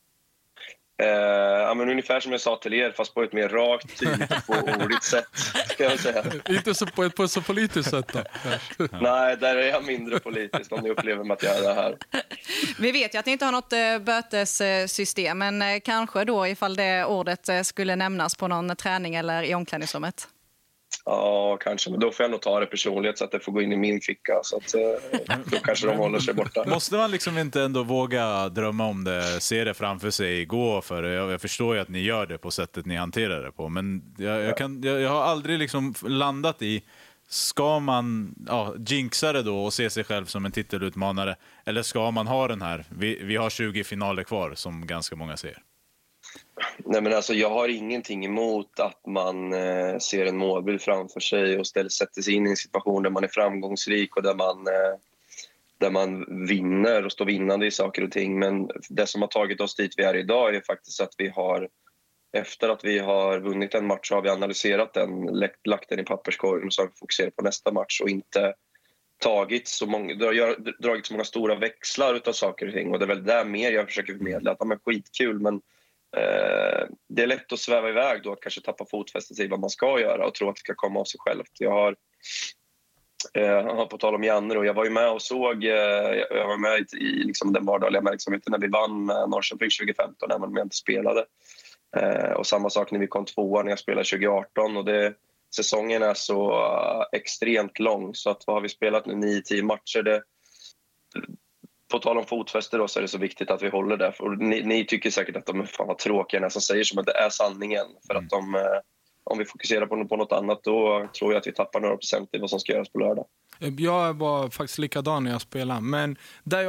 Men ungefär som jag sa till er, fast på ett mer rakt, tydligt och ordigt sätt, ska jag säga. Inte så på ett så politiskt sätt då? Nej, där är jag mindre politisk om ni upplever mig att jag är det här. Vi vet ju att ni inte har något bötessystem, men kanske då ifall det ordet skulle nämnas på någon träning eller i omklädningsrummet. Ja, kanske. Men då får jag nog ta det personligt så att det får gå in i min ficka. Så att då kanske de håller sig borta. Måste man liksom inte ändå våga drömma om det, se det framför sig, gå för det? Jag förstår ju att ni gör det på sättet ni hanterar det på. Men jag har aldrig liksom landat i, ska man jinxa det då och se sig själv som en titelutmanare? Eller ska man ha den här, vi har 20 finaler kvar som ganska många ser? Nej, men alltså, jag har ingenting emot att man ser en målbild framför sig och sätter sig in i en situation där man är framgångsrik och där där man vinner och står vinnande i saker och ting. Men det som har tagit oss dit vi är idag är faktiskt att vi har, efter att vi har vunnit en match, så har vi analyserat den, lagt den i papperskorgen och så har vi fokuserat på nästa match och inte dragit så många stora växlar utav saker och ting. Och det är väl där mer jag försöker förmedla, att skitkul, men det är lätt att sväva iväg då, att kanske tappa fotfästet i vad man ska göra och tro att det ska komma av sig självt. Jag har på tal om Janne och jag var ju med och såg, jag var med i liksom den vardagliga verksamheten när vi vann med Norrköping 2015, även om jag inte spelade. Och samma sak när vi kom 2 när jag spelade 2018, och säsongen är så extremt lång, så att vad har vi spelat nu, 9-10 matcher, på tal om fotfäste då, så är det så viktigt att vi håller det. Och ni tycker säkert att de är fan vad tråkiga när som säger som att det är sanningen, för att om vi fokuserar på något annat, då tror jag att vi tappar några procent i vad som ska göras på lördag. Jag var faktiskt likadan när jag spelade, men där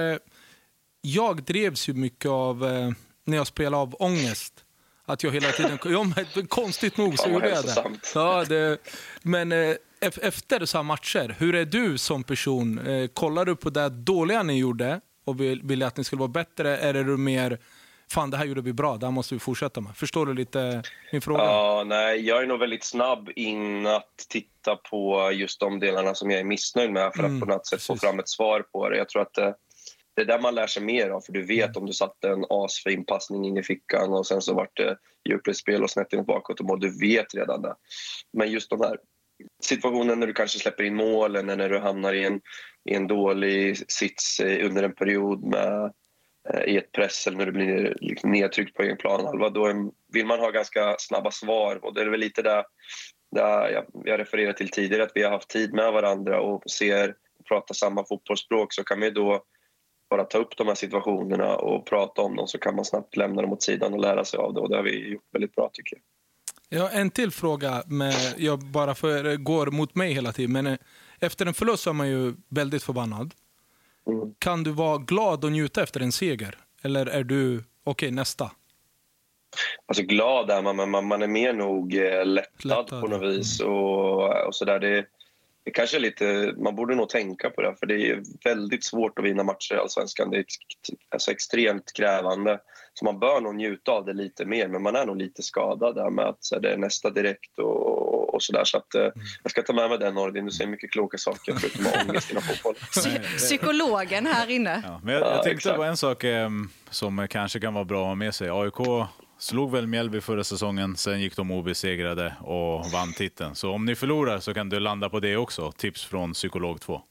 jag drevs ju mycket av när jag spelade av ångest. Att jag hela tiden... konstigt nog så gjorde jag det. Ja, men efter så här matcher, hur är du som person? Kollar du på det dåliga ni gjorde och vill att ni skulle vara bättre? Eller är du mer, fan det här gjorde vi bra, det här måste vi fortsätta med? Förstår du lite min fråga? Ja, nej, jag är nog väldigt snabb in att titta på just de delarna som jag är missnöjd med för att på något sätt få fram ett svar på det. Jag tror att det är där man lär sig mer av, för du vet om du satte en asfin passning in i fickan och sen så vart det djupledsspel och snett in bakåt och mål. Du vet redan det. Men just de här situationen när du kanske släpper in mål eller när du hamnar i en dålig sits under en period i ett press eller när du blir liksom nedtryckt på egen planhalva, då vill man ha ganska snabba svar, och det är väl lite där jag refererar till tidigare, att vi har haft tid med varandra och pratar samma fotbollsspråk, så kan vi då bara ta upp de här situationerna och prata om dem, så kan man snabbt lämna dem åt sidan och lära sig av det, och det har vi gjort väldigt bra tycker jag. Ja, en till fråga, jag bara går mot mig hela tiden, men efter en förlust är man ju väldigt förbannad. Kan du vara glad och njuta efter en seger? Eller är du okej, nästa? Alltså glad är man, men man är mer nog lättad på något vis och sådär. Det kanske är lite, man borde nog tänka på det, för det är väldigt svårt att vinna matcher i Allsvenskan. Det är alltså extremt krävande, så man bör nog njuta av det lite mer, men man är nog lite skadad där med att så det är nästa direkt och sådär. Så att jag ska ta med mig den, Nordin. Du säger mycket kloka saker förutom ångest inom fotboll. Psykologen här inne. Ja, men jag tänkte på en sak som kanske kan vara bra att ha med sig. AIK slog väl Mjällby förra säsongen, sen gick de obesegrade och vann titeln. Så om ni förlorar så kan du landa på det också. Tips från psykolog 2.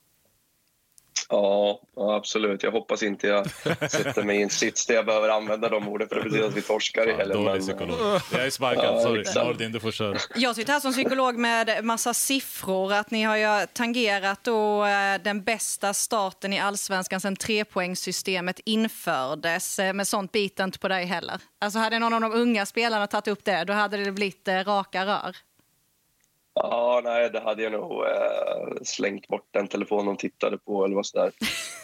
Ja, absolut. Jag hoppas inte jag sätter mig i en sits där jag behöver använda de orden, för det betyder att vi torskar i helgen. Jag är sparkad, sorry. Nordin, du får köra. Jag sitter här som psykolog med massa siffror. Att ni har ju tangerat då den bästa starten i Allsvenskan sedan 3-poängssystemet infördes. Men sånt biter inte på dig heller. Alltså hade någon av de unga spelarna tagit upp det, då hade det blivit raka rör. Ja, nej, det hade jag nog slängt bort den telefonen de tittade på eller vad sådär.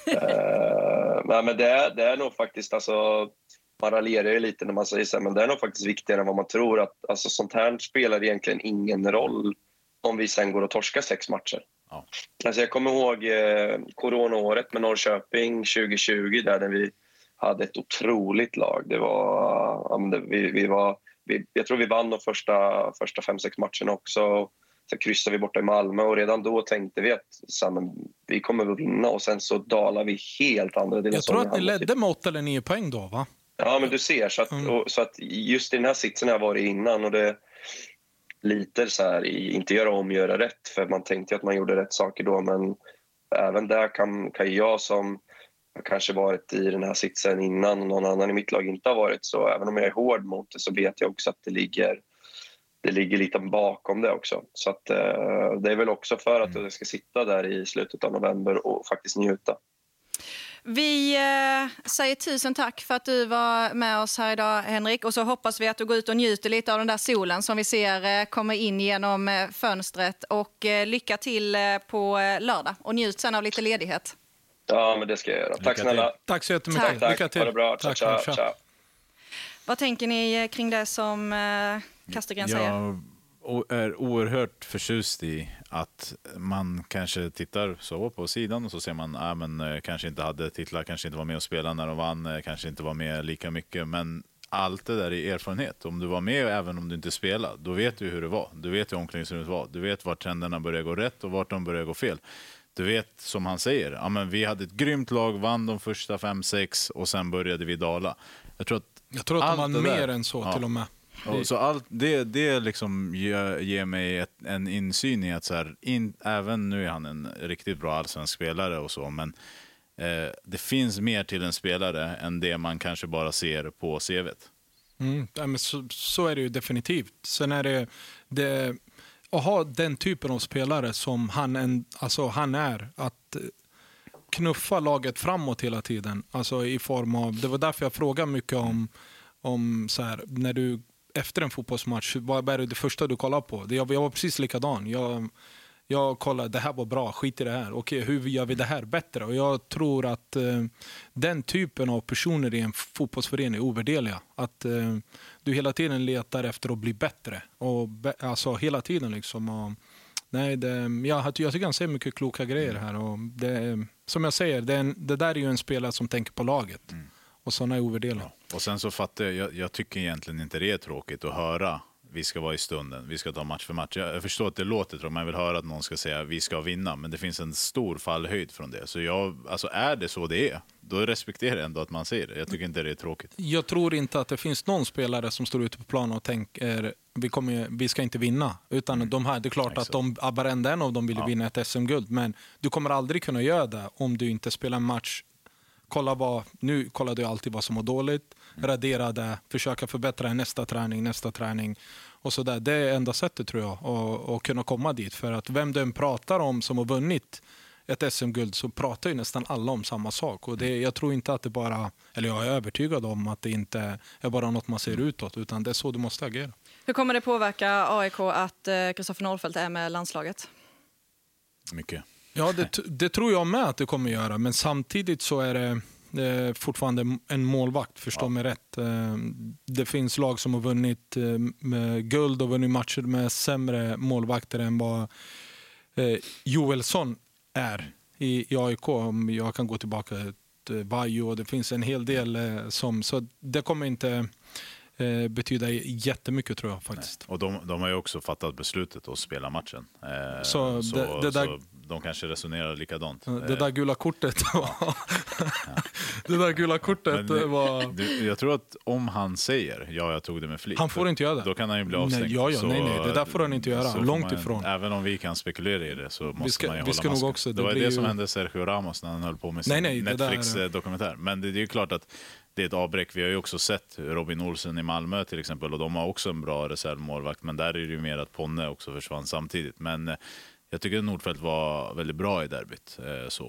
Nej, men det är nog faktiskt, alltså, man raljerar ju lite när man säger så, men det är nog faktiskt viktigare än vad man tror. Att, alltså, sånt här spelar egentligen ingen roll om vi sen går och torskar 6 matcher. Ja. Alltså, jag kommer ihåg coronaåret med Norrköping 2020 där vi hade ett otroligt lag. Det var, jag tror vi vann de första 5-6 matcherna också. Så kryssade vi borta i Malmö, och redan då tänkte vi att vi kommer att vinna, och sen så dalar vi helt andra delar. Jag tror att ni ledde med 8 eller 9 poäng då, va? Ja, men du ser, så att just i den här sitsen jag var i innan, och det lite så här, inte göra om, göra rätt, för man tänkte att man gjorde rätt saker då, men även där kan jag som kanske varit i den här sitsen innan och någon annan i mitt lag inte har varit, så även om jag är hård mot det, så vet jag också att det ligger lite bakom det också. Så att det är väl också för att jag ska sitta där i slutet av november och faktiskt njuta. Vi säger 1000 tack för att du var med oss här idag, Henrik. Och så hoppas vi att du går ut och njuter lite av den där solen som vi ser kommer in genom fönstret. Och lycka till på lördag. Och njut sen av lite ledighet. Ja, men det ska jag göra. Tack snälla. Tack så jättemycket. Tack. Lycka till. Ha det bra. Ciao. Ciao. Vad tänker ni kring det som Kastegren säger? är oerhört förtjust i att man kanske tittar så på sidan och så ser man men kanske inte hade titlar, kanske inte var med och spela när de vann, kanske inte var med lika mycket, men allt det där är erfarenhet. Om du var med även om du inte spelade, då vet du hur det var. Du vet hur omklädningsrummet var. Du vet vart trenderna börjar gå rätt och vart de börjar gå fel. Du vet, som han säger, men vi hade ett grymt lag, vann de första 5-6 och sen började vi dala. Jag tror att de har mer än så till och med. Så allt det liksom ger mig en insyn i att så här, även nu är han en riktigt bra allsvensk spelare och så, men det finns mer till en spelare än det man kanske bara ser på CV:t. Men så är det ju definitivt. Sen är det att ha den typen av spelare som han är, att knuffa laget framåt hela tiden. Alltså i form av, det var därför jag frågade mycket om så här, när du efter en fotbollsmatch, vad är det första du kollar på? Jag var precis likadan. Jag kollade, det här var bra, skit i det här. Okej, hur gör vi det här bättre? Och jag tror att den typen av personer i en fotbollsförening är ovärderliga. Att du hela tiden letar efter att bli bättre. Och alltså hela tiden liksom. Jag tycker han säger mycket kloka grejer här. Och som jag säger, det där är ju en spelare som tänker på laget. Och sådana är ovärderliga. Ja. Och sen så fattar jag tycker egentligen inte det är tråkigt att höra. Vi ska vara i stunden, vi ska ta match för match. Jag förstår att det låter tråkigt, man vill höra att någon ska säga vi ska vinna, men det finns en stor fallhöjd från det. Så är det så det är, då respekterar jag ändå att man säger det. Jag tycker inte det är tråkigt. Jag tror inte att det finns någon spelare som står ute på plan och tänker vi ska inte vinna. Utan det är klart att varenda en av dem vill vinna ett SM-guld, men du kommer aldrig kunna göra det om du inte spelar en match. Nu kollar du alltid vad som var dåligt, radera det, försöka förbättra nästa träning och så där. Det är enda sättet tror jag att kunna komma dit, för att vem den pratar om som har vunnit ett SM-guld, så pratar ju nästan alla om samma sak, och jag tror inte att det bara, eller jag är övertygad om att det inte är bara något man ser utåt, utan det är så du måste agera. Hur kommer det påverka AIK att Kristoffer Nordfeldt är med landslaget? Mycket. Ja, det tror jag med att det kommer göra, men samtidigt så är det fortfarande en målvakt, förstå mig rätt. Det finns lag som har vunnit guld och vunnit matcher med sämre målvakter än vad Joelsson är i AIK. Om jag kan gå tillbaka till Bajo, och det finns en hel del så det kommer inte betyder jättemycket tror jag faktiskt. Nej. Och de har ju också fattat beslutet att spela matchen. Så de kanske resonerar likadant. Det där gula kortet det där gula kortet var... Jag tror att om han säger jag tog det med flit. Han får inte göra det. Då kan han ju bli avstängd. Nej, det där får han inte göra. Långt ifrån. Även om vi kan spekulera i det så måste man ju hålla masken. Också, det var det som hände Sergio Ramos när han höll på med sin Netflix-dokumentär. Men det är ju klart att det är ett avbräck. Vi har ju också sett Robin Olsen i Malmö till exempel, och de har också en bra reservmålvakt, men där är det ju mer att Ponne också försvann samtidigt. Men jag tycker att Nordfeldt var väldigt bra i derbyt.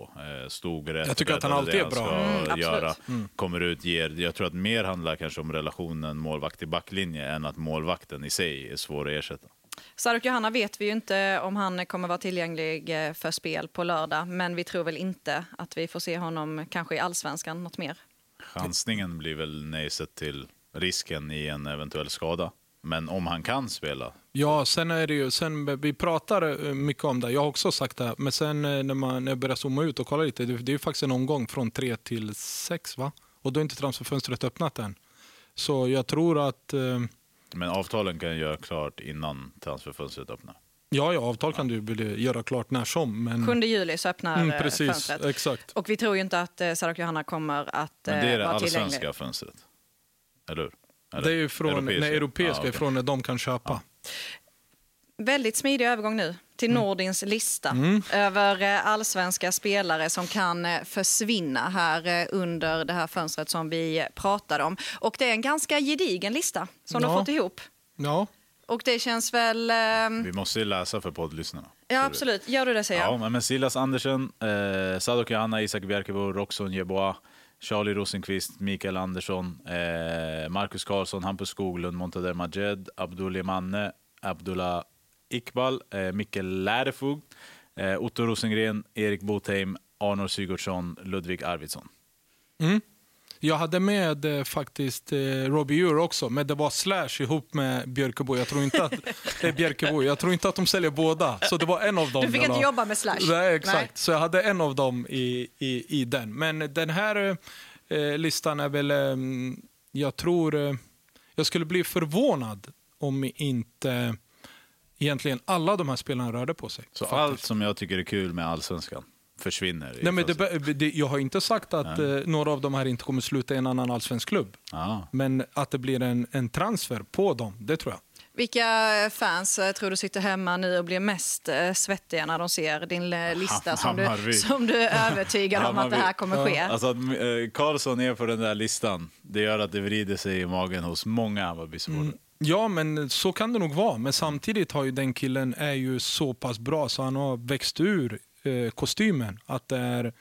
Stod rätt. Jag tycker att han alltid är bra. Kommer ut, ger. Jag tror att mer handlar kanske om relationen målvakt till backlinje än att målvakten i sig är svår att ersätta. Saruk Johanna vet vi ju inte om han kommer vara tillgänglig för spel på lördag, men vi tror väl inte att vi får se honom kanske i Allsvenskan något mer. Chansningen blir väl nej sett till risken i en eventuell skada. Men om han kan spela. Ja, sen är det ju, vi pratar mycket om det. Jag har också sagt det. Men sen när jag börjar zooma ut och kolla lite, det är ju faktiskt en omgång från 3 till 6, va? Och då är inte transferfönstret öppnat än. Så jag tror att... Men avtalen kan göra klart innan transferfönstret öppnar. Ja, avtal kan du göra klart när som. Men... 7 juli så öppnar fönstret. Exakt. Och vi tror ju inte att Saruk Johanna kommer att men det är det vara tillgänglig. allsvenska fönstret, eller hur? Det är ju från europeiska från när de kan köpa. Ja. Väldigt smidig övergång nu till Nordins lista över allsvenska spelare som kan försvinna här under det här fönstret som vi pratade om. Och det är en ganska gedigen lista som de har fått ihop. Ja. Och det känns väl... Vi måste ju läsa för poddlyssnarna. Ja, absolut. Gör du det, säger jag. Ja, men Silas Andersen, Sadok Johanna, Isak Bjerkebo, Roxon Jeboa, Charlie Rosenqvist, Mikael Andersson, Marcus Karlsson, Hampus Skoglund, Montader Majed, Abdul Manne, Abdullah Iqbal, Mikkel Lärefug, Otto Rosengren, Erik Botheim, Arnor Sigurdsson, Ludvig Arvidsson. Jag hade med faktiskt Robbie Ure också, men det var Slash ihop med Björkebo. Jag tror inte att det är Björkebo. Jag tror inte att de säljer båda. Så det var en av dem. Du fick inte jobba med Slash. Nej, exakt. Nej. Så jag hade en av dem i den. Men den här listan är väl... jag tror... jag skulle bli förvånad om inte egentligen alla de här spelarna rörde på sig. Så faktiskt. Allt som jag tycker är kul med Allsvenskan försvinner? Nej, men jag har inte sagt att några av de här inte kommer sluta i en annan allsvensk klubb. Men att det blir en transfer på dem, det tror jag. Vilka fans tror du sitter hemma nu och blir mest svettiga när de ser din lista som du är övertygad om att det här kommer ske? Alltså att Karlsson är på den där listan, det gör att det vrider sig i magen hos många Hammarby-supportrar. Ja, men så kan det nog vara. Men samtidigt har ju den killen är ju så pass bra så han har växt ur kostymen. Att det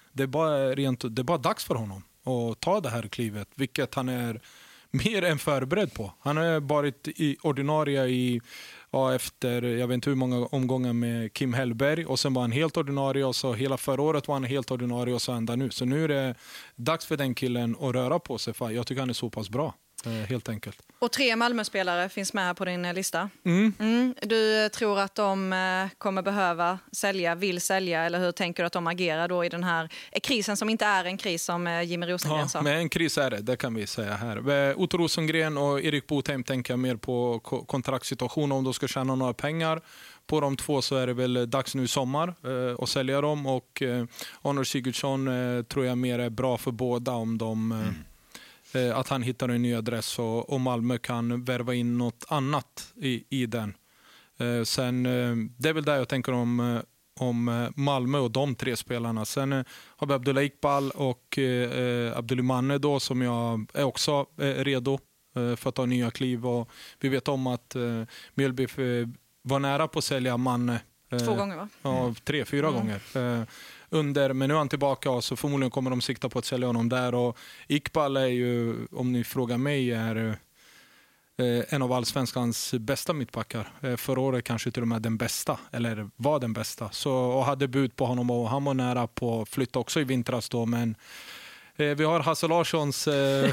är bara dags för honom att ta det här klivet. Vilket han är mer än förberedd på. Han har varit ordinarie efter jag vet inte hur många omgångar med Kim Hellberg. Och sen var han helt ordinarie och så hela förra året var han helt ordinarie och så ända nu. Så nu är det dags för den killen att röra på sig. För jag tycker han är så pass bra. Helt enkelt. Och 3 Malmö-spelare finns med här på din lista. Du tror att de kommer behöva vill sälja, eller hur tänker du att de agerar då i den här krisen som inte är en kris som Jimmy Rosengren sa? Men en kris är det kan vi säga här. Otto Rosengren och Erik Botheim tänker mer på kontraktssituation om de ska tjäna några pengar. På de 2 så är det väl dags nu i sommar att sälja dem, och Arnold Sigurdsson tror jag mer är bra för båda om de... att han hittar en ny adress och Malmö kan värva in något annat i den. Sen det är väl där jag tänker om Malmö och de 3 spelarna. Sen har vi Abdullah Iqbal och Abdullimane då, som jag är också redo för att ta nya kliv. Och vi vet om att Mjölby var nära på att sälja Manne 2 gånger va? Ja, 3-4 gånger. Men nu är han tillbaka och så förmodligen kommer de sikta på att sälja honom där. Och Iqbal är ju, om ni frågar mig, är en av allsvenskans bästa mittbackar. Förra året kanske till och med den bästa, eller var den bästa. Och hade bud på honom och han var nära på att flytta också i vintras då, men vi har Hasse Larssons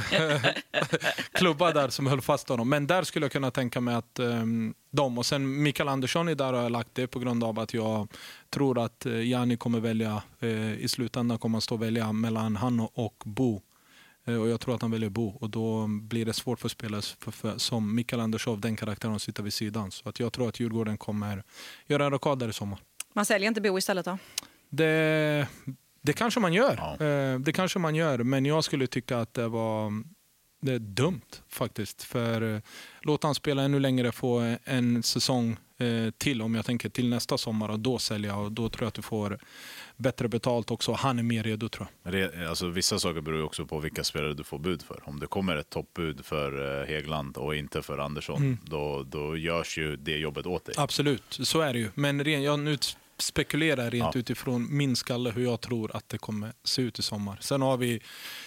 klubba där som höll fast honom. Men där skulle jag kunna tänka mig att och sen Mikael Andersson är där och jag har lagt det på grund av att jag tror att Jani kommer välja, i slutändan kommer han stå och välja mellan han och Bo. Och jag tror att han väljer Bo, och då blir det svårt för spelare som Mikael Andersson, den karaktären, sitter vid sidan. Så att jag tror att Djurgården kommer göra en rockad där i sommar. Man säljer inte Bo istället då? Det kanske man gör. Ja. Det kanske man gör, men jag skulle tycka att det är dumt faktiskt. För låt han spela ännu längre, få en säsong till, om jag tänker till nästa sommar, och då sälja, och då tror jag att du får bättre betalt också. Han är mer redo, tror jag. Alltså, vissa saker beror ju också på vilka spelare du får bud för. Om det kommer ett toppbud för Häggland och inte för Andersson, då görs ju det jobbet åt dig. Absolut, så är det ju. Men nu spekulerar rent utifrån min skalle hur jag tror att det kommer se ut i sommar. Sen har vi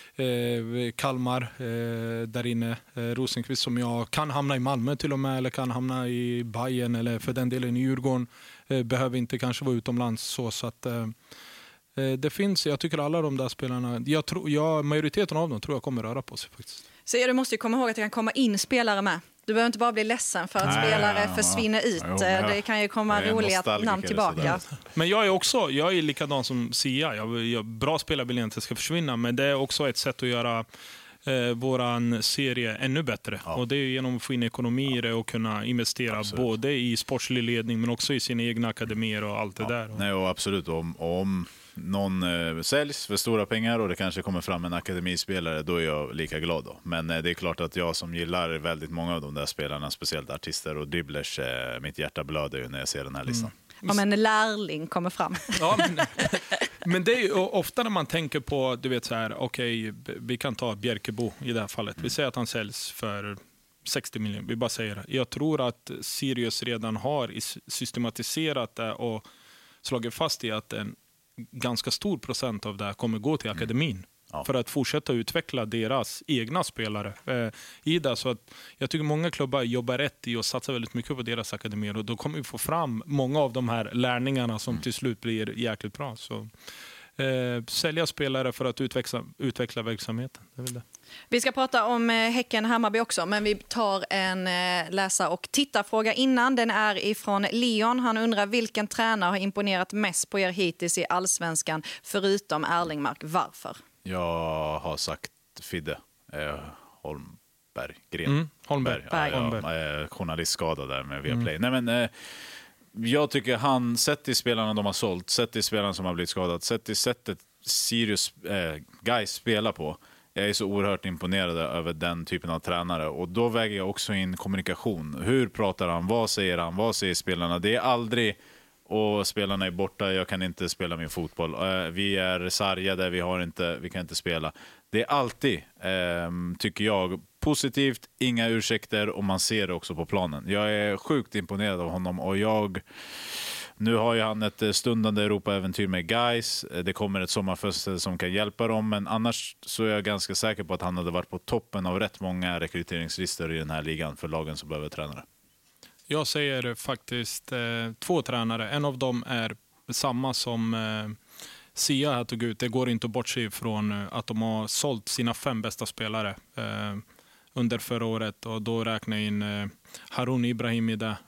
Kalmar där inne, Rosenqvist, som jag kan hamna i Malmö till och med, eller kan hamna i Bayern, eller för den delen i Djurgården. Behöver inte kanske vara utomlands så att det finns, jag tycker alla de där spelarna, majoriteten av dem tror jag kommer röra på sig faktiskt. Så du måste ju komma ihåg att det kan komma in spelare med. Du behöver inte bara bli ledsen för att spelare försvinner ut. Det kan ju komma roliga namn tillbaka. Men jag är likadan som Sia. Bra spelare vill jag inte ska försvinna, men det är också ett sätt att göra våran serie ännu bättre. Och det är genom att få in ekonomi i det och kunna investera både i sportslig ledning men också i sina egna akademier och allt det där. Nej, och absolut. Om någon säljs för stora pengar och det kanske kommer fram en akademispelare, då är jag lika glad då. Men det är klart att jag som gillar väldigt många av de där spelarna, speciellt artister och dribblers, mitt hjärta blöder ju när jag ser den här listan. Om en lärling kommer fram. Ja, men det är ju ofta när man tänker på, du vet så här, okej, vi kan ta Bjärkebo i det här fallet. Vi säger att han säljs för 60 miljoner. Vi bara säger det. Jag tror att Sirius redan har systematiserat det och slagit fast i att en ganska stor procent av det kommer gå till akademin. För att fortsätta utveckla deras egna spelare i det. Så att jag tycker många klubbar jobbar rätt i och satsar väldigt mycket på deras akademier. Och då kommer vi få fram många av de här lärningarna som till slut blir jäkligt bra. Så sälja spelare för att utveckla verksamheten. Det är väl det. Vi ska prata om Häcken-Hammarby också, men vi tar en läsa- och tittarfråga innan. Den är ifrån Leon. Han undrar vilken tränare har imponerat mest på er hittills i Allsvenskan förutom Erlingmark. Varför? Jag har sagt Fidde Holmberg. Holmberg. Journalistskada där med Viaplay. Nej, men jag tycker han sett i spelarna de har sålt, sett i spelarna som har blivit skadat, sett i sättet Sirius Guys spelar på. Jag är så oerhört imponerad över den typen av tränare. Och då väger jag också in kommunikation. Hur pratar han? Vad säger han? Vad säger spelarna? Det är aldrig och spelarna är borta, jag kan inte spela min fotboll. Vi är sargade, vi kan inte spela. Det är alltid, tycker jag, positivt, inga ursäkter, och man ser det också på planen. Jag är sjukt imponerad av honom, och nu har ju han ett stundande Europa-äventyr med Guys. Det kommer ett sommarfönster som kan hjälpa dem, men annars så är jag ganska säker på att han hade varit på toppen av rätt många rekryteringslistor i den här ligan för lagen som behöver tränare. Jag säger faktiskt 2 tränare. En av dem är samma som Sia här tog ut. Det går inte att bortse ifrån att de har sålt sina 5 bästa spelare under förra året. Och då räknar jag in Harun Ibrahim i det,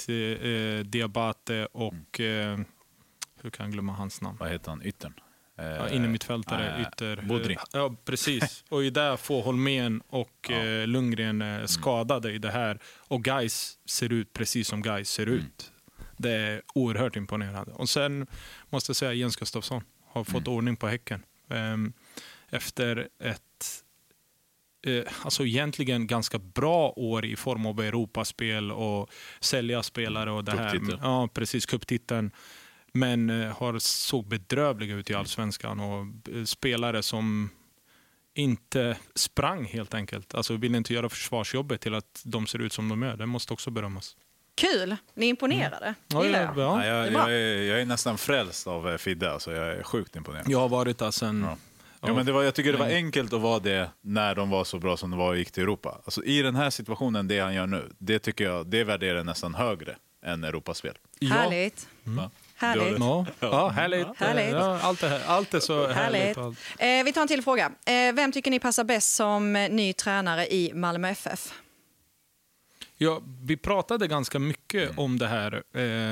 Diabate och hur kan jag glömma hans namn? Vad heter han? Yttern? Innermittfältare, ytter. Bodri. Ja, precis. Och i det får Holmén och Lundgren skadade i det här. Och Gais ser ut precis som Gais ser ut. Det är oerhört imponerande. Och sen måste jag säga Jens Gustafsson har fått ordning på Häcken. Efter ett alltså egentligen ganska bra år i form av Europaspel och sälja spelare och det här. Ja, precis, cuptiteln. Men såg bedrövliga ut i Allsvenskan, och spelare som inte sprang helt enkelt. Alltså vill inte göra försvarsjobbet till att de ser ut som de gör. Det måste också berömmas. Kul, ni är imponerade. Jag är nästan frälst av Fidde, alltså jag är sjukt imponerad. Jag har varit där sen... Ja, men jag tycker det var enkelt att vara det när de var så bra som de var och gick till Europa. Alltså, i den här situationen, det han gör nu, det tycker jag, det värderar nästan högre än Europaspel. Härligt. Härligt. Ja, härligt. Ja, allt är så härligt. Vi tar en till fråga. Vem tycker ni passar bäst som ny tränare i Malmö FF? Ja, vi pratade ganska mycket om det här.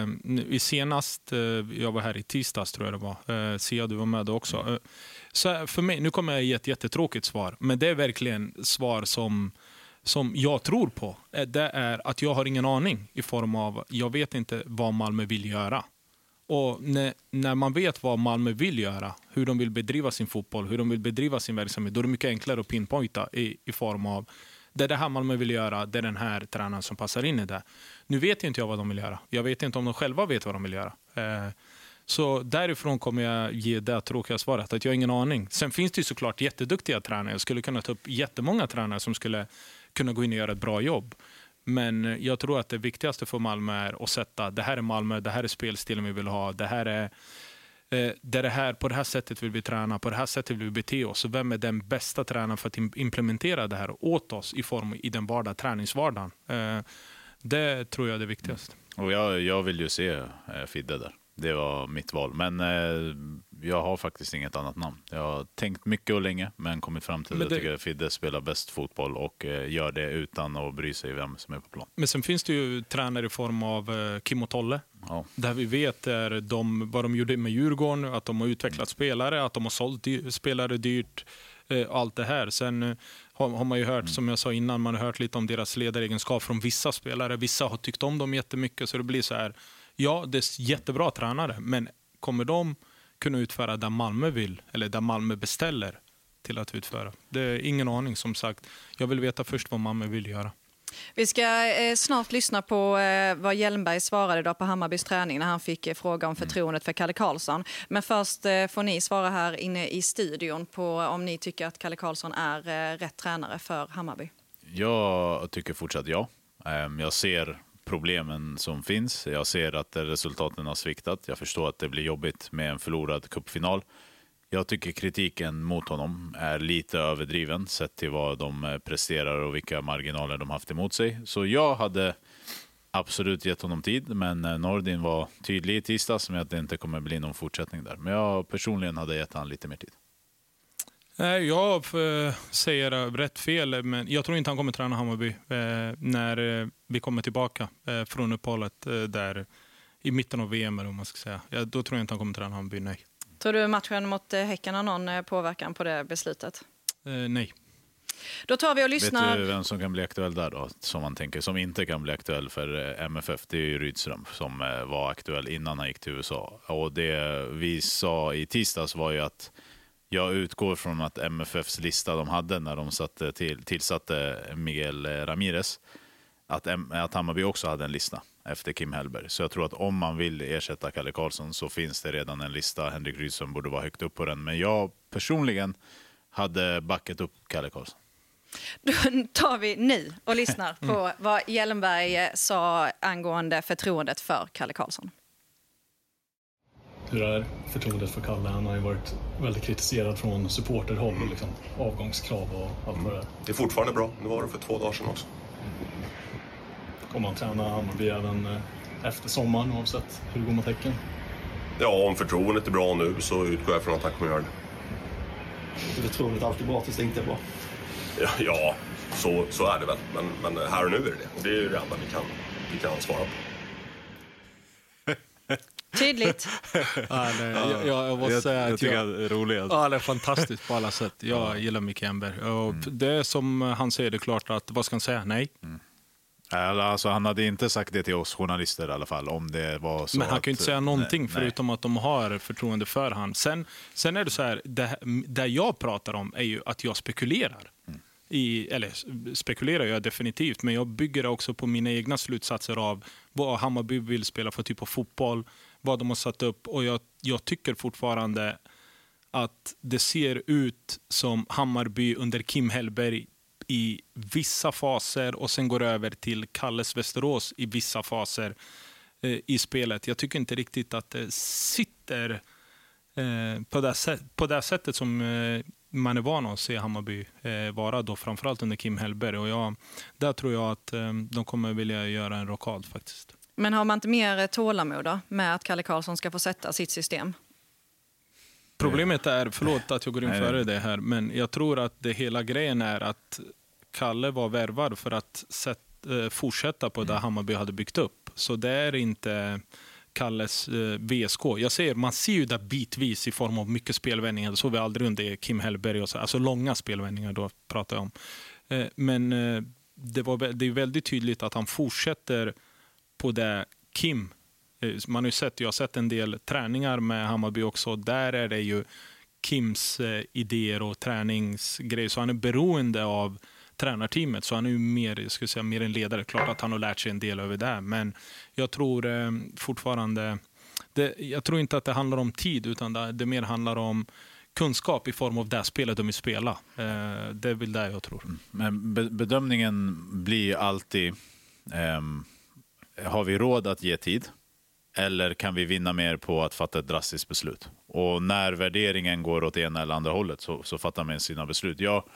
Jag var här i tisdags, tror jag det var. Sia, du var med då också. Så för mig, nu kommer jag ge ett jättetråkigt svar, men det är verkligen svar som jag tror på. Det är att jag har ingen aning, i form av jag vet inte vad Malmö vill göra. Och när man vet vad Malmö vill göra, hur de vill bedriva sin fotboll, hur de vill bedriva sin verksamhet, då är det mycket enklare att pinpointa i form av det är det här Malmö vill göra, det är den här tränaren som passar in i det. Nu vet inte jag vad de vill göra. Jag vet inte om de själva vet vad de vill göra. Så därifrån kommer jag ge det tråkiga svaret att jag har ingen aning. Sen finns det ju såklart jätteduktiga tränare. Jag skulle kunna ta upp jättemånga tränare som skulle kunna gå in och göra ett bra jobb. Men jag tror att det viktigaste för Malmö är att sätta det här är Malmö, det här är spelstilen vi vill ha, det här är det här, på det här sättet vill vi träna, på det här sättet vill vi bete oss. Så vem är den bästa tränaren för att implementera det här åt oss i den träningsvardagen? Det tror jag är det viktigaste. Och jag vill ju se Fidde där. Det var mitt val. Men jag har faktiskt inget annat namn. Jag har tänkt mycket och länge, men kommit fram till att jag tycker att Fidde spelar bäst fotboll och gör det utan att bry sig vem som är på plan. Men sen finns det ju tränare i form av Kim och Tolle. Ja. Där vi vet vad de gjorde med Djurgården, att de har utvecklat spelare, att de har sålt spelare dyrt, allt det här. Sen har man ju hört, som jag sa innan, man har hört lite om deras ledaregenskap från vissa spelare. Vissa har tyckt om dem jättemycket, så det blir så här. Ja, det är jättebra tränare, men kommer de kunna utföra där Malmö vill eller där Malmö beställer till att utföra? Det är ingen aning, som sagt. Jag vill veta först vad Malmö vill göra. Vi ska snart lyssna på vad Hjelmberg svarade idag på Hammarbys träning när han fick fråga om förtroendet för Kalle Karlsson. Men först får ni svara här inne i studion på om ni tycker att Kalle Karlsson är rätt tränare för Hammarby. Jag tycker fortsatt ja. Jag ser problemen som finns. Jag ser att resultaten har sviktat. Jag förstår att det blir jobbigt med en förlorad cupfinal. Jag tycker kritiken mot honom är lite överdriven sett till vad de presterar och vilka marginaler de haft emot sig. Så jag hade absolut gett honom tid, men Nordin var tydlig i tisdags med att det inte kommer bli någon fortsättning där. Men jag personligen hade gett han lite mer tid. Jag säger rätt fel, men jag tror inte han kommer träna Hammarby när vi kommer tillbaka från uppehållet där i mitten av VM, eller om man ska säga. Då tror jag inte han kommer träna Hammarby, nej. Tror du matchen mot Häcken har någon påverkan på det beslutet? Nej. Då tar vi och lyssnar. Vet du vem som kan bli aktuell där då? Som man tänker, som inte kan bli aktuell för MFF, det är ju Rydström som var aktuell innan han gick till USA. Och det vi sa i tisdags var ju att jag utgår från att MFFs lista de hade när de tillsatte Miguel Ramirez, att Hammarby också hade en lista efter Kim Hellberg. Så jag tror att om man vill ersätta Kalle Karlsson så finns det redan en lista. Henrik Rydström borde vara högt upp på den. Men jag personligen hade backat upp Kalle Karlsson. Då tar vi nu och lyssnar på vad Hjelmberg sa angående förtroendet för Kalle Karlsson. Hur är förtroendet för Kalle? Han har ju varit väldigt kritiserad från supporterhåll och liksom avgångskrav och allt vad det är. Det är fortfarande bra. Det var det för 2 dagar sedan också. Kommer han träna Hammarby även efter sommaren oavsett hur det går mot Häcken? Ja, om förtroendet är bra nu så utgår jag från att han kommer göra det. Är förtroendet alltid bra tills det inte är bra? Ja, så är det väl. Men här och nu är det det. Och det är ju det enda vi kan svara på. Tydligt. Jag måste säga att tycker det är roligt. Ja, det är fantastiskt på alla sätt. Jag gillar Micke Hjelmberg. Och det är som han säger, det är klart att, vad ska han säga? Nej. Alltså, han hade inte sagt det till oss journalister i alla fall. Om det var så. Men han kan ju inte säga någonting förutom att de har förtroende för han. Sen är det så här, det jag pratar om är ju att jag spekulerar. Eller spekulerar jag definitivt, men jag bygger också på mina egna slutsatser av vad Hammarby vill spela för typ av fotboll, vad de har satt upp, och jag tycker fortfarande att det ser ut som Hammarby under Kim Hellberg i vissa faser och sen går över till Kalles Västerås i vissa faser i spelet. Jag tycker inte riktigt att det sitter på det sättet som man är van att se Hammarby vara då, framförallt under Kim Hellberg. Och där tror jag att de kommer vilja göra en rockad faktiskt. Men har man inte mer tålamod med att Kalle Karlsson ska få sätta sitt system? Problemet är, förlåt att jag går in före det här, men jag tror att det hela grejen är att Kalle var värvad för att fortsätta på det Hammarby hade byggt upp. Så det är inte Kalles VSK. Man ser ju det bitvis i form av mycket spelvändningar. Det såg vi aldrig under Kim Hellberg. Alltså långa spelvändningar då pratar jag om. Men det är väldigt tydligt att han fortsätter på det Kim. Man har ju jag har sett en del träningar med Hammarby också. Där är det ju Kims idéer och träningsgrejer. Så han är beroende av tränarteamet, så han är ju mer en ledare. Klart att han har lärt sig en del över det, men jag tror fortfarande jag tror inte att det handlar om tid, utan det mer handlar om kunskap i form av det spelet de vill spela. Det är väl det jag tror. Men bedömningen blir alltid har vi råd att ge tid, eller kan vi vinna mer på att fatta ett drastiskt beslut? Och när värderingen går åt ena eller andra hållet så fattar man sina beslut.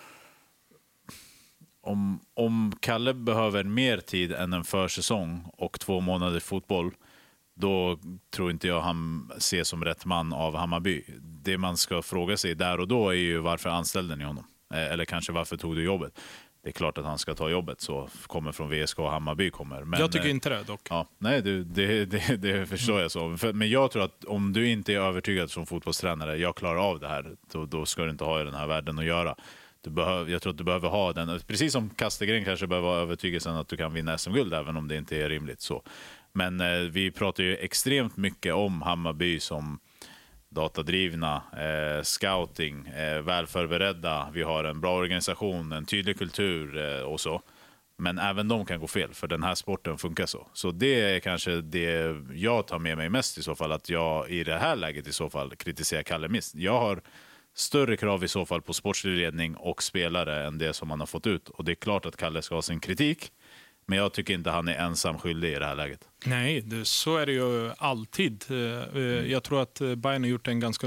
Om Kalle behöver mer tid än en försäsong och 2 månader fotboll, då tror inte jag han ses som rätt man av Hammarby. Det man ska fråga sig där och då är ju varför anställde ni honom? Eller kanske varför tog du jobbet? Det är klart att han ska ta jobbet, så kommer från VSK och Hammarby kommer. Men, jag tycker inte det dock. Ja, nej, det förstår jag så. Men jag tror att om du inte är övertygad som fotbollstränare, jag klarar av det här, då ska du inte ha i den här världen att göra. Jag tror att du behöver ha den, precis som Kastegren kanske behöver vara övertygelsen att du kan vinna SM-guld även om det inte är rimligt så. Men vi pratar ju extremt mycket om Hammarby som datadrivna, scouting, väl förberedda. Vi har en bra organisation, en tydlig kultur och så. Men även de kan gå fel, för den här sporten funkar så. Så det är kanske det jag tar med mig mest i så fall, att jag i det här läget i så fall kritiserar Kalle mest. Jag har större krav i så fall på sportslig ledning och spelare än det som man har fått ut. Och det är klart att Kalle ska ha sin kritik, men jag tycker inte han är ensam skyldig i det här läget. Nej, så är det ju alltid. Jag tror att Bayern har gjort en ganska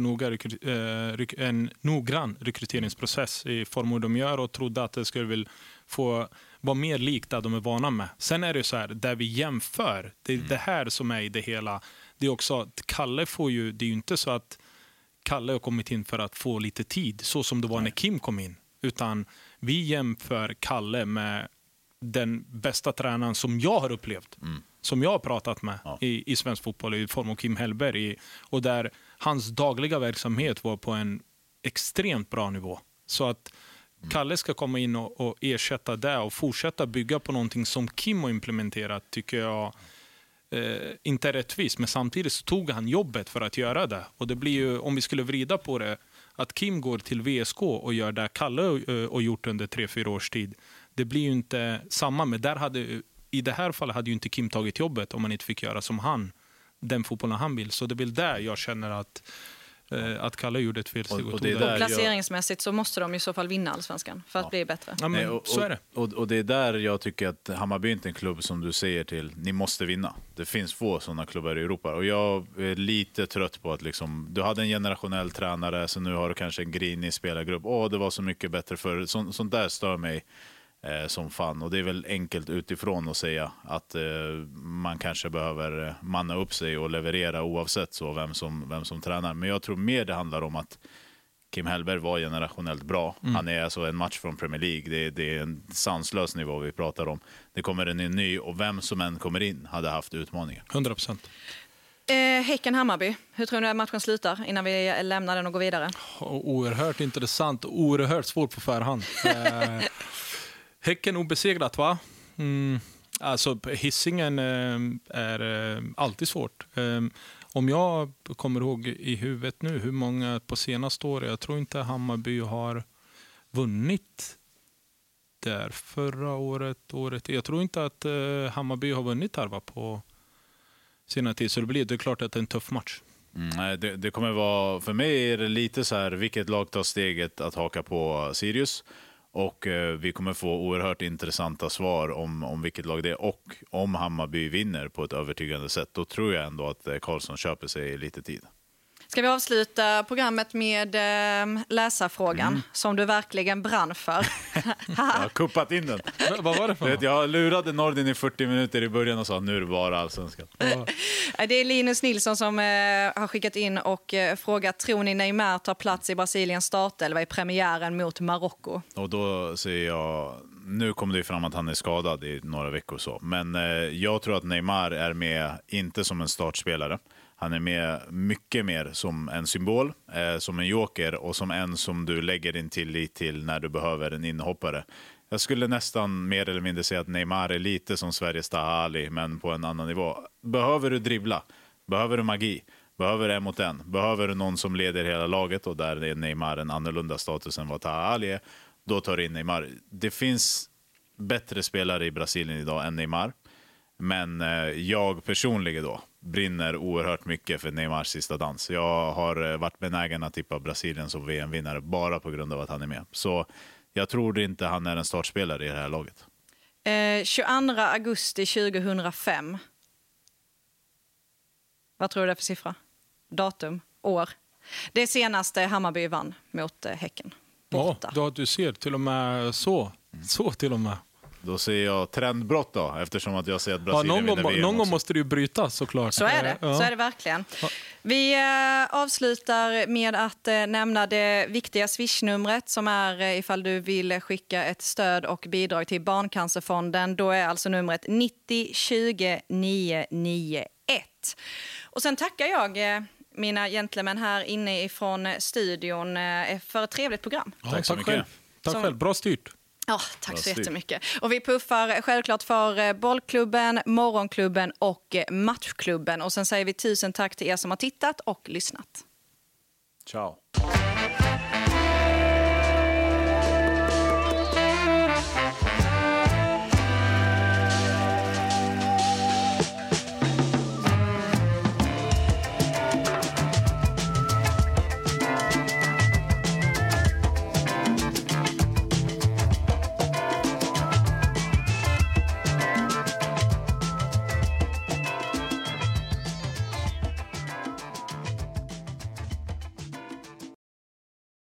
noggrann rekryteringsprocess i form av de gör, och trodde att det skulle väl få vara mer likt det de är vana med. Sen är det så här, där vi jämför, det är det här som är i det hela. Det är också att Kalle får ju, det är ju inte så att Kalle har kommit in för att få lite tid, så som det var när Kim kom in. Utan vi jämför Kalle med den bästa tränaren som jag har upplevt. Som jag har pratat med i svensk fotboll i form av Kim Hellberg. Och där hans dagliga verksamhet var på en extremt bra nivå. Så att Kalle ska komma in och ersätta det och fortsätta bygga på någonting som Kim har implementerat, tycker jag inte är rättvist. Men samtidigt så tog han jobbet för att göra det. Och det blir ju, om vi skulle vrida på det, att Kim går till VSK och gör det Kalle har gjort under 3-4 års tid. Det blir ju inte samma, men i det här fallet hade ju inte Kim tagit jobbet om man inte fick göra som han, den fotbollen han vill. Så det är väl där jag känner att Kalle gjorde ett felsteg. Och placeringsmässigt så måste de i så fall vinna Allsvenskan för att bli bättre. Ja, men så är det. Och det är där jag tycker att Hammarby inte är en klubb som du säger till, ni måste vinna. Det finns få sådana klubbar i Europa. Och jag är lite trött på att liksom, du hade en generationell tränare, så nu har du kanske en grinig spelargrupp. Det var så mycket bättre för. Sånt där stör mig som fan. Och det är väl enkelt utifrån att säga att man kanske behöver manna upp sig och leverera oavsett så vem som tränar. Men jag tror mer det handlar om att Kim Hellberg var generationellt bra. Han är alltså en match från Premier League. Det är en sanslös nivå vi pratar om. Det kommer en ny och vem som än kommer in hade haft utmaningar. 100%. Häcken-Hammarby, hur tror du att matchen slutar innan vi lämnar den och går vidare? Oerhört intressant, oerhört svårt på förhand. Häcken obesegrat, va? Alltså Hisingen är alltid svårt. Om jag kommer ihåg i huvudet nu hur många på senaste året, jag tror inte Hammarby har vunnit där förra året. Jag tror inte att Hammarby har vunnit här på senare tid, så det är klart att det är en tuff match. Det kommer vara, för mig är det lite så här, vilket lag tar steget att haka på Sirius? Och vi kommer få oerhört intressanta svar om vilket lag det är. Och om Hammarby vinner på ett övertygande sätt, då tror jag ändå att Karlsson köper sig lite tid. Ska vi avsluta programmet med läsarfrågan som du verkligen brann för? Jag har kuppat in den. Vad var det för? Jag lurade Nordin i 40 minuter i början och sa nu är det bara Allsvenskan. Det är Linus Nilsson som har skickat in och frågat, tror ni Neymar tar plats i Brasiliens startelva i premiären mot Marocko? Och då säger jag, nu kommer det fram att han är skadad i några veckor så. Men jag tror att Neymar är med, inte som en startspelare. Han är med mycket mer som en symbol, som en joker och som en som du lägger din tillit till när du behöver en inhoppare. Jag skulle nästan mer eller mindre säga att Neymar är lite som Sveriges Taha Ali, men på en annan nivå. Behöver du dribbla? Behöver du magi? Behöver du en mot en? Behöver du någon som leder hela laget, och där är Neymar en annorlunda status än vad Taha Ali är, då tar du in Neymar. Det finns bättre spelare i Brasilien idag än Neymar. Men jag personligen då brinner oerhört mycket för Neymars sista dans. Jag har varit benägen att tippa Brasilien som VM-vinnare bara på grund av att han är med. Så jag tror inte han är en startspelare i det här laget. 22 augusti 2005. Vad tror du det är för siffra? Datum, år. Det senaste Hammarby vann mot Häcken. Borta. Ja, du ser till och med så till och med. Då ser jag trendbrott då, eftersom att jag ser att Brasilien vinner VM. Någon gång måste det ju brytas såklart. Så är det, så är det verkligen. Vi avslutar med att nämna det viktiga Swish-numret som är ifall du vill skicka ett stöd och bidrag till Barncancerfonden. Då är alltså numret 90 20 991. Och sen tackar jag mina gentlemän här inne ifrån studion för ett trevligt program. Ja, tack så mycket. Tack själv, bra styrt. Ja, tack så jättemycket. Och vi puffar självklart för Bollklubben, Morgonklubben och Matchklubben. Och sen säger vi 1000 tack till er som har tittat och lyssnat. Ciao.